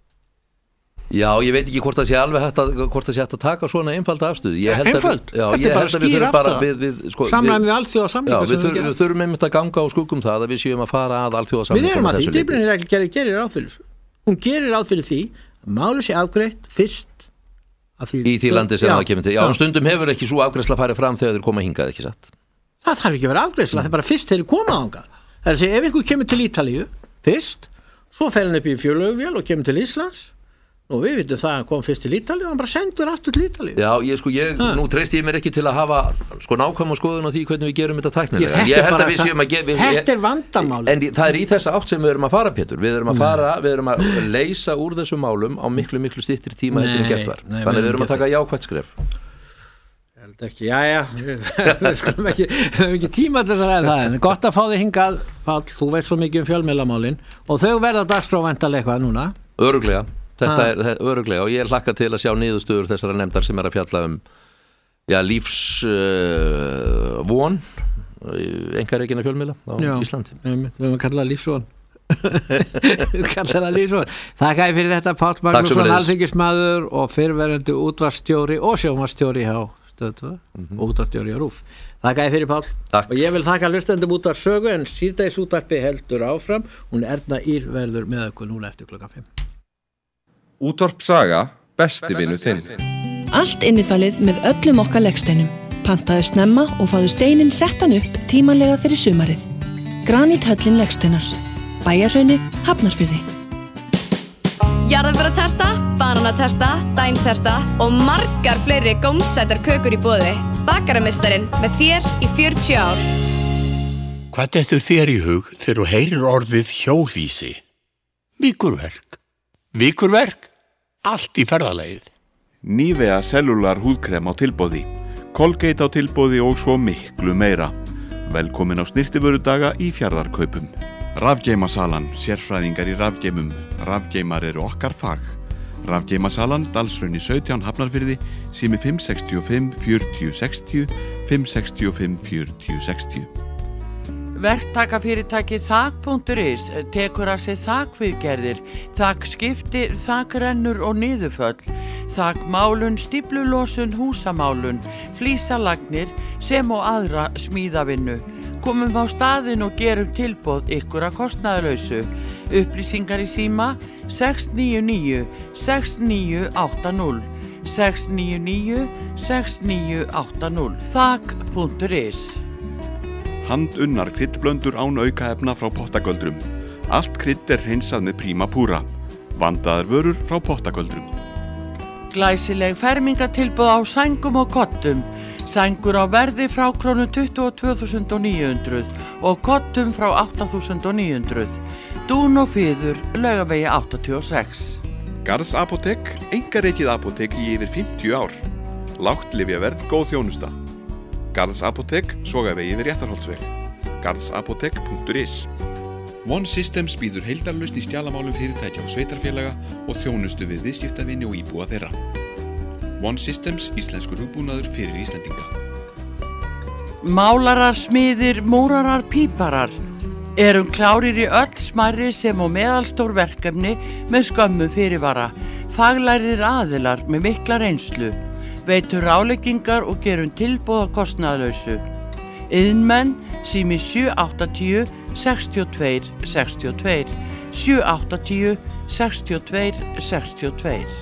Já, ég veit ekki hvort það sé alveg hægt að, hvort það sé hægt að taka svona einfalda afstöðu. Ég held Einföld? að, já, ég held að við þurfum bara við, við, sko, samræmi við alþjóðasamninga. Já, við, þur, við þurfum einmitt að ganga og skuggum það að við séum að fara að alþjóðasamninga. Við erum að því, Dyflinni reglugerð gerir ráð fyrir þessu. Hún gerir ráð fyrir því að máli sé afgreitt fyrst því, í því landi sem það kemur til. Já, já. Stundum hefur ekki svo afgreiðsla farið fram þegar þeir koma hingað, ekki satt? Það þarf ekki að vera afgreiðsla, það er bara fyrst þeir koma þangað. Það er að segja, ef einhver kemur til Ítalíu fyrst, svo fer hann upp í fjörlögvél og kemur til Íslands. Nú við vitum það að kom fyrst til Ítalíu og hann bara sendur aftur til Ítalíu. Já, ég sko, ég, nú treysti ég mér ekki til að hafa sko nákvæma skoðun á því hvernig við gerum þetta tæknilega. Ég, ég held að við séum að ge- við, Þetta er vandamál. En það er í þessa átt sem við erum að fara, Pétur. Við erum að fara, við erum að leysa úr þessum málum á miklu, miklu styttri tíma heldur en gert var. Nei, Þannig við erum að taka jákvætt skref. held ekki, já, já, við skulum ekki, við höfum ekki tíma til að ræða það, en gott að fá þig hingað, Páll, þú veist svo mikið um fjölmiðlamálin og þau verða á dagskrá væntanlega eitthvað núna. Örugglega, þetta ha. er örugglega og ég hlakka til að sjá niðurstöður þessara nefndar sem er að fjalla um, já, lífs uh, von, einkarekinna fjölmiðla á já, Íslandi. Já, við höfum að kalla það lífsvon. Kallar það lífsvon. Þakka ég fyrir þetta, Páll Magnússon, alþingismaður og fyrrverandi útvarpsstjóri og sjónvarpsstjóri hjá Stöð tvö mm-hmm. og útvarpsstjóri á RÚV. Þakka ég fyrir, Páll. Takk. Og ég vil þakka hlustendum útvarpssögu en síðdegis útvarpi heldur áfram. Hún Erna Ýr verður með okkur núna eftir klukkan fimm. Útvarpssaga, besti vinur þinn. Allt innifalið með öllum okkar legsteinum. Pantaðu snemma og fáðu steinin settan upp tímanlega fyrir sumarið. Granít höllin legsteinar. Bæjarhrauni, Hafnarfirði. Jarðarföraterta, bananaterta, dæmterta og margar fleiri gómsætar kökur í boði. Bakaramistarinn með þér í fjörutíu ár. Hvað dettur þér í hug þegar þú heyrir orðið hjólhýsi? Víkurverk. Víkurverk? Allt í ferðalagið. Nivea Cellular húðkrem á tilboði. Colgate á tilboði og svo miklu meira. Velkomin á snirtivörudaga í Fjarðarkaupum. Rafgeimasalan, sérfræðingar í rafgeimum. Rafgeimar eru okkar fag. Rafgeimasalan, Dalsrauni sautján, Hafnarfirði, sími fimm sex fimm fjörutíu sextíu, fimm sex fimm fjörutíu sextíu. Verktakafyrirtæki þak punktur is tekur að sig þakviðgerðir, þakskipti, þakrennur og niðurföll, þakmálun, stíflulosun, húsamálun, flísalagnir sem og aðra smíðavinnu. Komum á staðinn og gerum tilboð ykkur að kostnaðarlausu. Upplýsingar í síma sex níu níu sex níu átta núll, sex níu níu sex níu átta núll. þak punktur is. Handunnar kryddblöndur án aukaefna frá Pottagöldrum. Allt krydd er hreinsað með Prima Pura. Vandaðar vörur frá Pottagöldrum. Glæsileg fermingatilboð á sængum og kottum. Sængur á verði frá krónu tuttugu og tvö þúsund níu hundruð og kottum frá átta þúsund níu hundruð. Dún og Fiður, Laugavegi áttatíu og sex. Garðs apótek, einkarekið apótek í yfir fimmtíu ár. Lágt lyfjaverð, góð þjónusta. Garðs apótek, Sogavegi við Réttarholtsveg. garðsapótek punktur is. One Systems býður heildarlausn í skjalamálum fyrirtækja og sveitarfélaga og þjónustu við viðskiptavini og íbúa þeirra. One Systems, íslenskur hugbúnaður fyrir Íslendinga. Málarar, smiðir, múrarar, píparar. Erum klárir í öll smærri sem og meðalstór verkefni með skömmu fyrirvara. Faglærðir aðilar með mikla reynslu. Veitur ráleggingar og gerum tilboð á kostnaðarlausu. Iðnmenn, sími sjö áttatíu sextíu og tvö sextíu og tvö, sjö áttatíu sextíu og tvö sextíu og tvö.